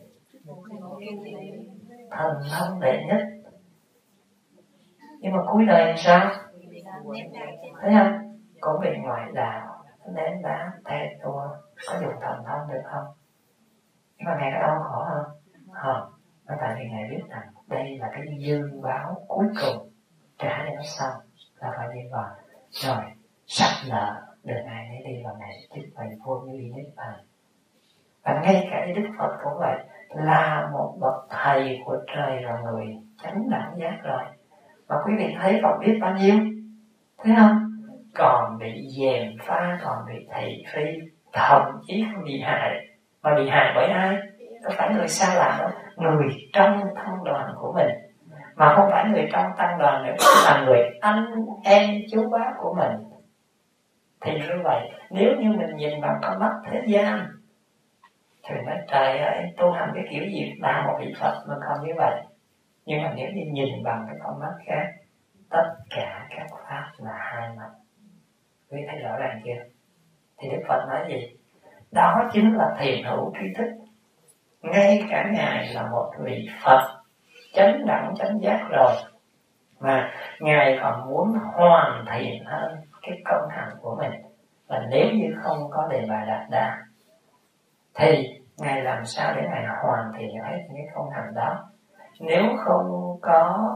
Thần thông đệ nhất. Nhưng mà cuối đời sao? Thấy không? Cũng bị ngoại đạo, ném đá, thét tua, có dùng thần thông được không? Nhưng mà Ngài có đau khổ không? Không. Tại vì Ngài biết rằng đây là cái dư báo cuối cùng, trả cho nó xong là phải đi vào. Rồi sạch nợ, được ai nấy đi vào ngày chức vậy vô như đi niết bàn. Và ngay cả Đức Phật cũng vậy, là một bậc thầy của trời, là người chánh đẳng giác rồi. Và quý vị thấy còn biết bao nhiêu, thấy không? Còn bị dèm pha, còn bị thị phi, thậm chí không bị hại. Mà bị hại bởi ai? Không phải người xa lạ đâu, người trong tăng đoàn của mình. Mà không phải người trong tăng đoàn nữa, là người anh em chú bác của mình. Thì như vậy, nếu như mình nhìn bằng con mắt thế gian thì nói trời ơi, tu hành cái kiểu gì là một vị Phật mà không như vậy. Nhưng mà nếu như nhìn bằng cái con mắt khác, tất cả các pháp là hai mặt. Quý thấy rõ ràng chưa? Thì Đức Phật nói gì? Đó chính là thiền hữu tri thức. Ngay cả Ngài là một vị Phật chánh đẳng chánh giác rồi, mà Ngài còn muốn hoàn thiện hơn cái công hạnh của mình. Và nếu như không có Đề Bà Đạt Đa thì Ngài làm sao để Ngài hoàn thiện hết những cái công hạnh đó? Nếu không có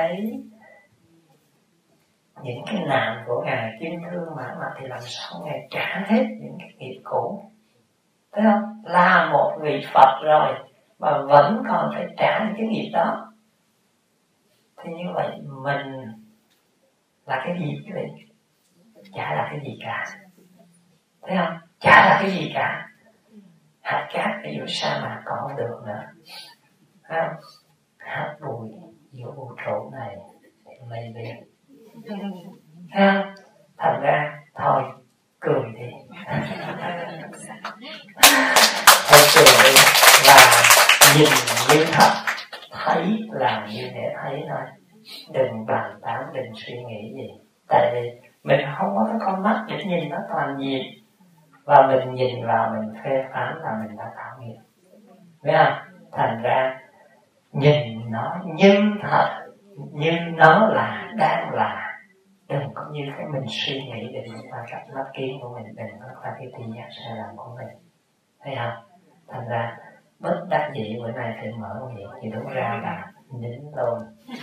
những cái nạn của Ngài kim thương mã mặt thì làm sao Ngài trả hết những cái nghiệp cũ? Thấy không? Là một vị Phật rồi mà vẫn còn phải trả những cái nghiệp đó. Thì như vậy mình là cái gì quý vị? Chả là cái gì cả. Thấy không? Chả là cái gì cả. Hạt cát ở giữa sa mạc còn không được nữa. Thấy không? Hạt bụi giữa vũ trụ này thì mây biết. Thấy không? Thành ra thôi cười đi. Thôi cười đi và nhìn như thật, thấy làm như để thấy thôi. Đừng bàn tán, đừng suy nghĩ gì. Tại vì mình không có cái con mắt để nhìn nó toàn diện. Và mình nhìn vào mình phê phán là mình đã tạo nghiệp. Biết không? Thành ra nhìn nó như thật, như nó là, đang là. Đừng có như cái mình suy nghĩ để mình qua cặp mắt kiến của mình, đừng có qua cái tri giác sai lầm của mình. Thấy không? Thành ra bất đắc dĩ bữa nay phải mở miệng thì đúng ra là nín luôn.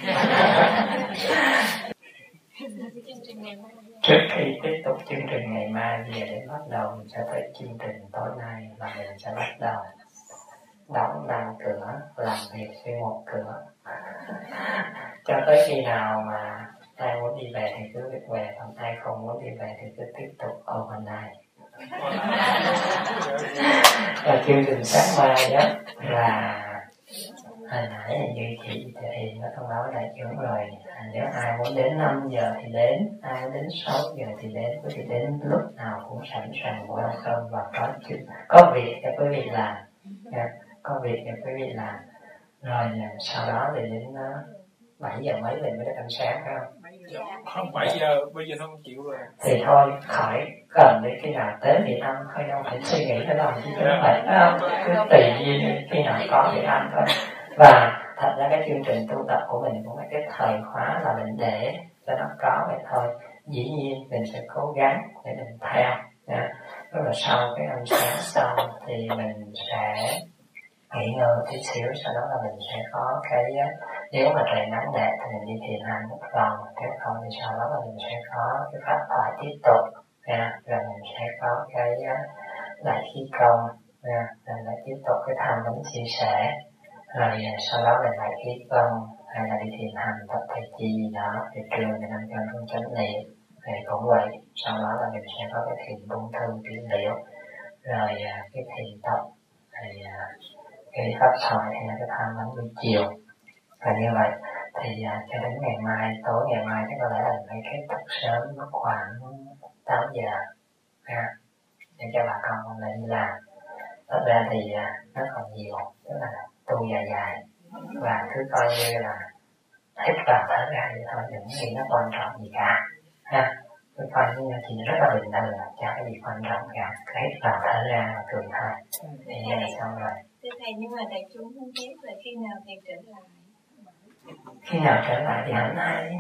Trước khi tiếp tục chương trình ngày mai về để bắt đầu, mình sẽ thấy chương trình tối nay là mình sẽ bắt đầu đóng 5 cửa, làm việc với 1 cửa. Cho tới khi nào mà ai muốn đi về thì cứ việc về, còn ai không muốn đi về thì cứ tiếp tục overnight. Và chương trình sáng mai đó là hồi nãy như chị thì nó thông báo đại chúng rồi, nếu ai muốn đến 5 giờ thì đến, ai muốn đến 6 giờ thì đến, quý vị đến lúc nào cũng sẵn sàng welcome và có việc cho quý vị làm, có việc cho quý vị làm. Rồi sau đó thì đến 7 giờ mấy mình mới được ăn sáng phải không? Không, 7 giờ, bây giờ không chịu rồi. Thì thôi, khỏi cần đến khi nào tới thì ăn, thôi đâu phải suy nghĩ cái làm chứ không phải, cứ tùy nhiên khi nào có thì ăn thôi. Và thật ra cái chương trình tu tập của mình cũng là cái thời khóa là mình để cho nó có vậy thôi. Dĩ nhiên mình sẽ cố gắng để mình theo nha. Tức là sau cái ăn sáng xong thì mình sẽ nghỉ ngơi tí xíu, sau đó là mình sẽ có cái, nếu mà trời nắng đẹp thì mình đi thiền hành một vòng, nếu không thì sau đó là mình sẽ có cái pháp thoại tiếp tục nha, rồi mình sẽ có cái đại khí công nha, rồi lại tiếp tục cái tham vấn chia sẻ, rồi sau đó mình lại khí công hay là đi thiền hành tập thầy chi gì đó, thì trường mình ăn cơm không chánh niệm thì cũng vậy. Sau đó là mình sẽ có cái thiền buông thư trị liệu, rồi cái thiền tập thì cái pháp thoại hay là cái tham vấn buổi chiều. Và như vậy thì cho đến ngày mai, tối ngày mai thì có lẽ là phải kết thúc sớm, mất khoảng 8 giờ để cho bà con còn lại đi làm. Thật ra thì nó còn nhiều, tức là tu dài dài và cứ coi như là hít vào thở ra vậy thôi, đừng nghĩ nó quan trọng gì cả ha. Cứ coi như thì rất là bình thường, chả có gì quan trọng cả, cứ hít vào thở ra là cười thôi. Thì như là xong rồi. Thưa thầy, nhưng mà đại chúng không biết là khi nào thầy trở lại? Khi nào trở lại thì hẳn hay.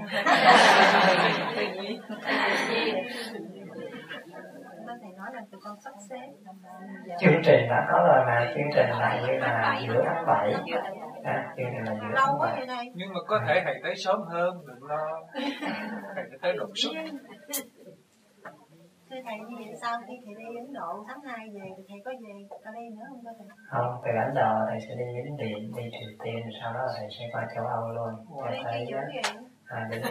Thầy nói là tụi con sắp xếp. Chương trình đã có rồi mà, chương trình là như là giữa tháng 7. Chương trình là giữa tháng 7. Nhưng mà có thể thầy tới sớm hơn, đừng lo. Thầy tới đột xuất. Thưa thầy, như vậy sau khi thầy đi Ấn Độ tháng 2 về thì thầy có về ở đây nữa không thầy? Không, từ Ấn Độ thầy sẽ đi Miến Điện, đi Triều Tiên, sau đó thầy sẽ qua châu Âu luôn. Thầy đến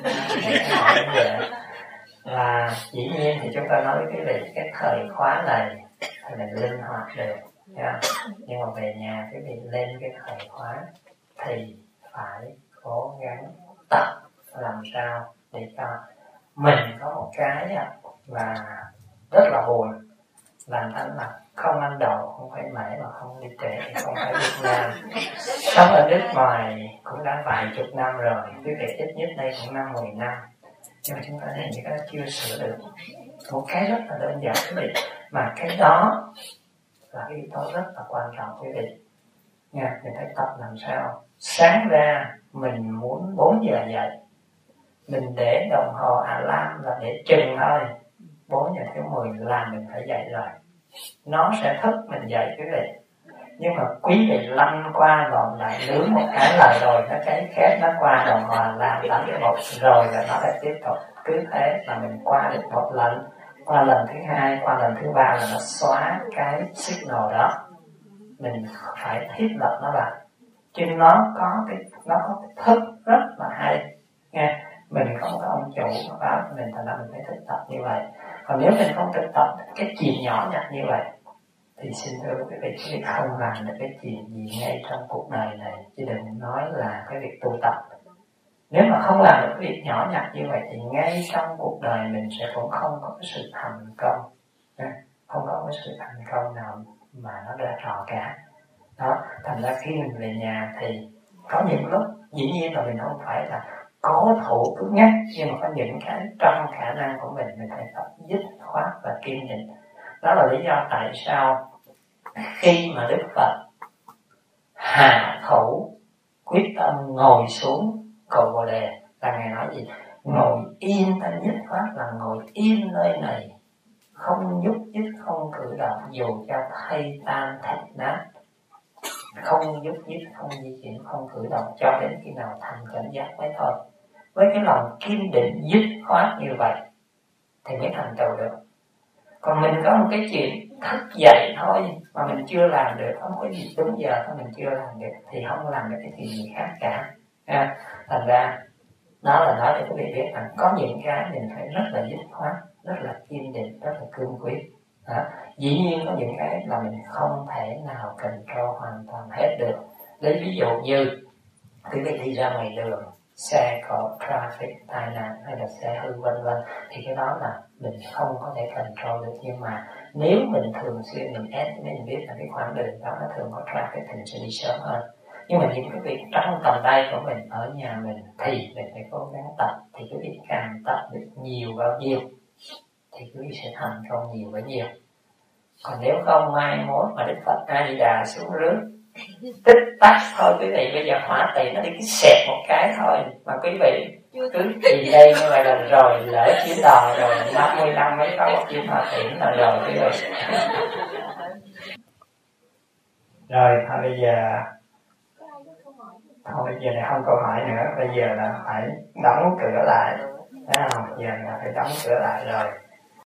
vậy. Và dĩ nhiên thì chúng ta nói với quý vị cái thời khóa này thì mình linh hoạt được nha. Nhưng mà về nhà quý vị lên cái khởi khóa thì phải cố gắng tập làm sao để cho mình có một cái và rất là buồn, làm thanh là không ăn đậu, không phải mẻ mà không đi trễ thì không phải Việt Nam. Sống ở nước ngoài cũng đã vài chục năm rồi, quý vị ít nhất đây cũng 5-10 năm, nhưng mà chúng ta thấy những cái đó chưa sửa được. Một cái rất là đơn giản quý vị, mà cái đó là cái yếu tố rất là quan trọng quý vị nha. Mình phải tập làm sao sáng ra mình muốn 4 giờ dậy, mình để đồng hồ alarm là để chừng thôi, 4 giờ thiếu 10 là mình phải dậy rồi, nó sẽ thức mình dậy quý vị. Nhưng mà quý vị lăn qua gọn lại nướng một cái là rồi nó cháy khét, nó qua đồng hồ alarm đánh cái một rồi là nó lại tiếp tục. Cứ thế là mình qua được một lần, qua lần thứ hai, qua lần thứ ba là nó xóa cái signal đó. Mình phải thiết lập nó lại, chứ nó có cái thức rất là hay nghe. Mình không có ông chủ nó báo cho mình, thành ra mình phải thực tập như vậy. Còn nếu mình không thực tập cái chuyện nhỏ nhặt như vậy thì xin thưa quý vị không làm được cái chuyện gì ngay trong cuộc đời này, chứ đừng nói là cái việc tu tập. Nếu mà không làm được cái việc nhỏ nhặt như vậy thì ngay trong cuộc đời mình sẽ cũng không có cái sự thành công, không có cái sự thành công nào mà nó ra trò cả. Đó, thành ra khi mình về nhà thì có những lúc dĩ nhiên là mình không phải là cố thủ cứng nhắc, nhưng mà có những cái trong khả năng của mình phải tập dứt khoát và kiên định. Đó là lý do tại sao khi mà Đức Phật hạ thủ quyết tâm ngồi xuống cầu Bồ Đề là Ngài nói gì? Ngồi yên ta dứt khoát là ngồi yên nơi này, không nhúc nhích, không cử động, dù cho thây tan thịt nát, không nhúc nhích, không di chuyển, không cử động cho đến khi nào thành cảnh giác mới thôi. Với cái lòng kiên định dứt khoát như vậy thì mới thành tựu được. Còn mình có một cái chuyện thức dậy thôi mà mình chưa làm được, không có gì đúng giờ thôi mình chưa làm được thì không làm được cái chuyện gì khác cả. Thành ra đó là nói cho quý vị biết rằng có những cái mình phải rất là dứt khoát, rất là kiên định, rất là cương quyết. Dĩ nhiên có những cái là mình không thể nào control hoàn toàn hết được. Lấy ví dụ như quý vị đi ra ngoài đường, xe có traffic, tai nạn hay là xe hư vân vân, thì cái đó là mình không có thể control được. Nhưng mà nếu mình thường xuyên mình estimate, mình biết là cái khoảng đường đó nó thường có traffic thì mình sẽ đi sớm hơn. Nhưng mà những cái việc trong tầm tay của mình, ở nhà mình thì mình phải cố gắng tập. Thì quý vị càng tập được nhiều bao nhiêu thì quý vị sẽ thành công nhiều bấy nhiêu. Còn nếu không mai mốt mà Đức Phật A Di Đà xuống rước tích tắc thôi quý vị, bây giờ hỏa tỳ nó đi cái xẹt một cái thôi mà quý vị cứ gì đây như vậy là rồi, lỡ chuyến đò rồi 50 năm mới có một chuyến hỏa tỳ là rồi quý vị. Rồi thôi bây giờ này không câu hỏi nữa, bây giờ là phải đóng cửa lại, thấy không? Giờ là phải đóng cửa lại rồi.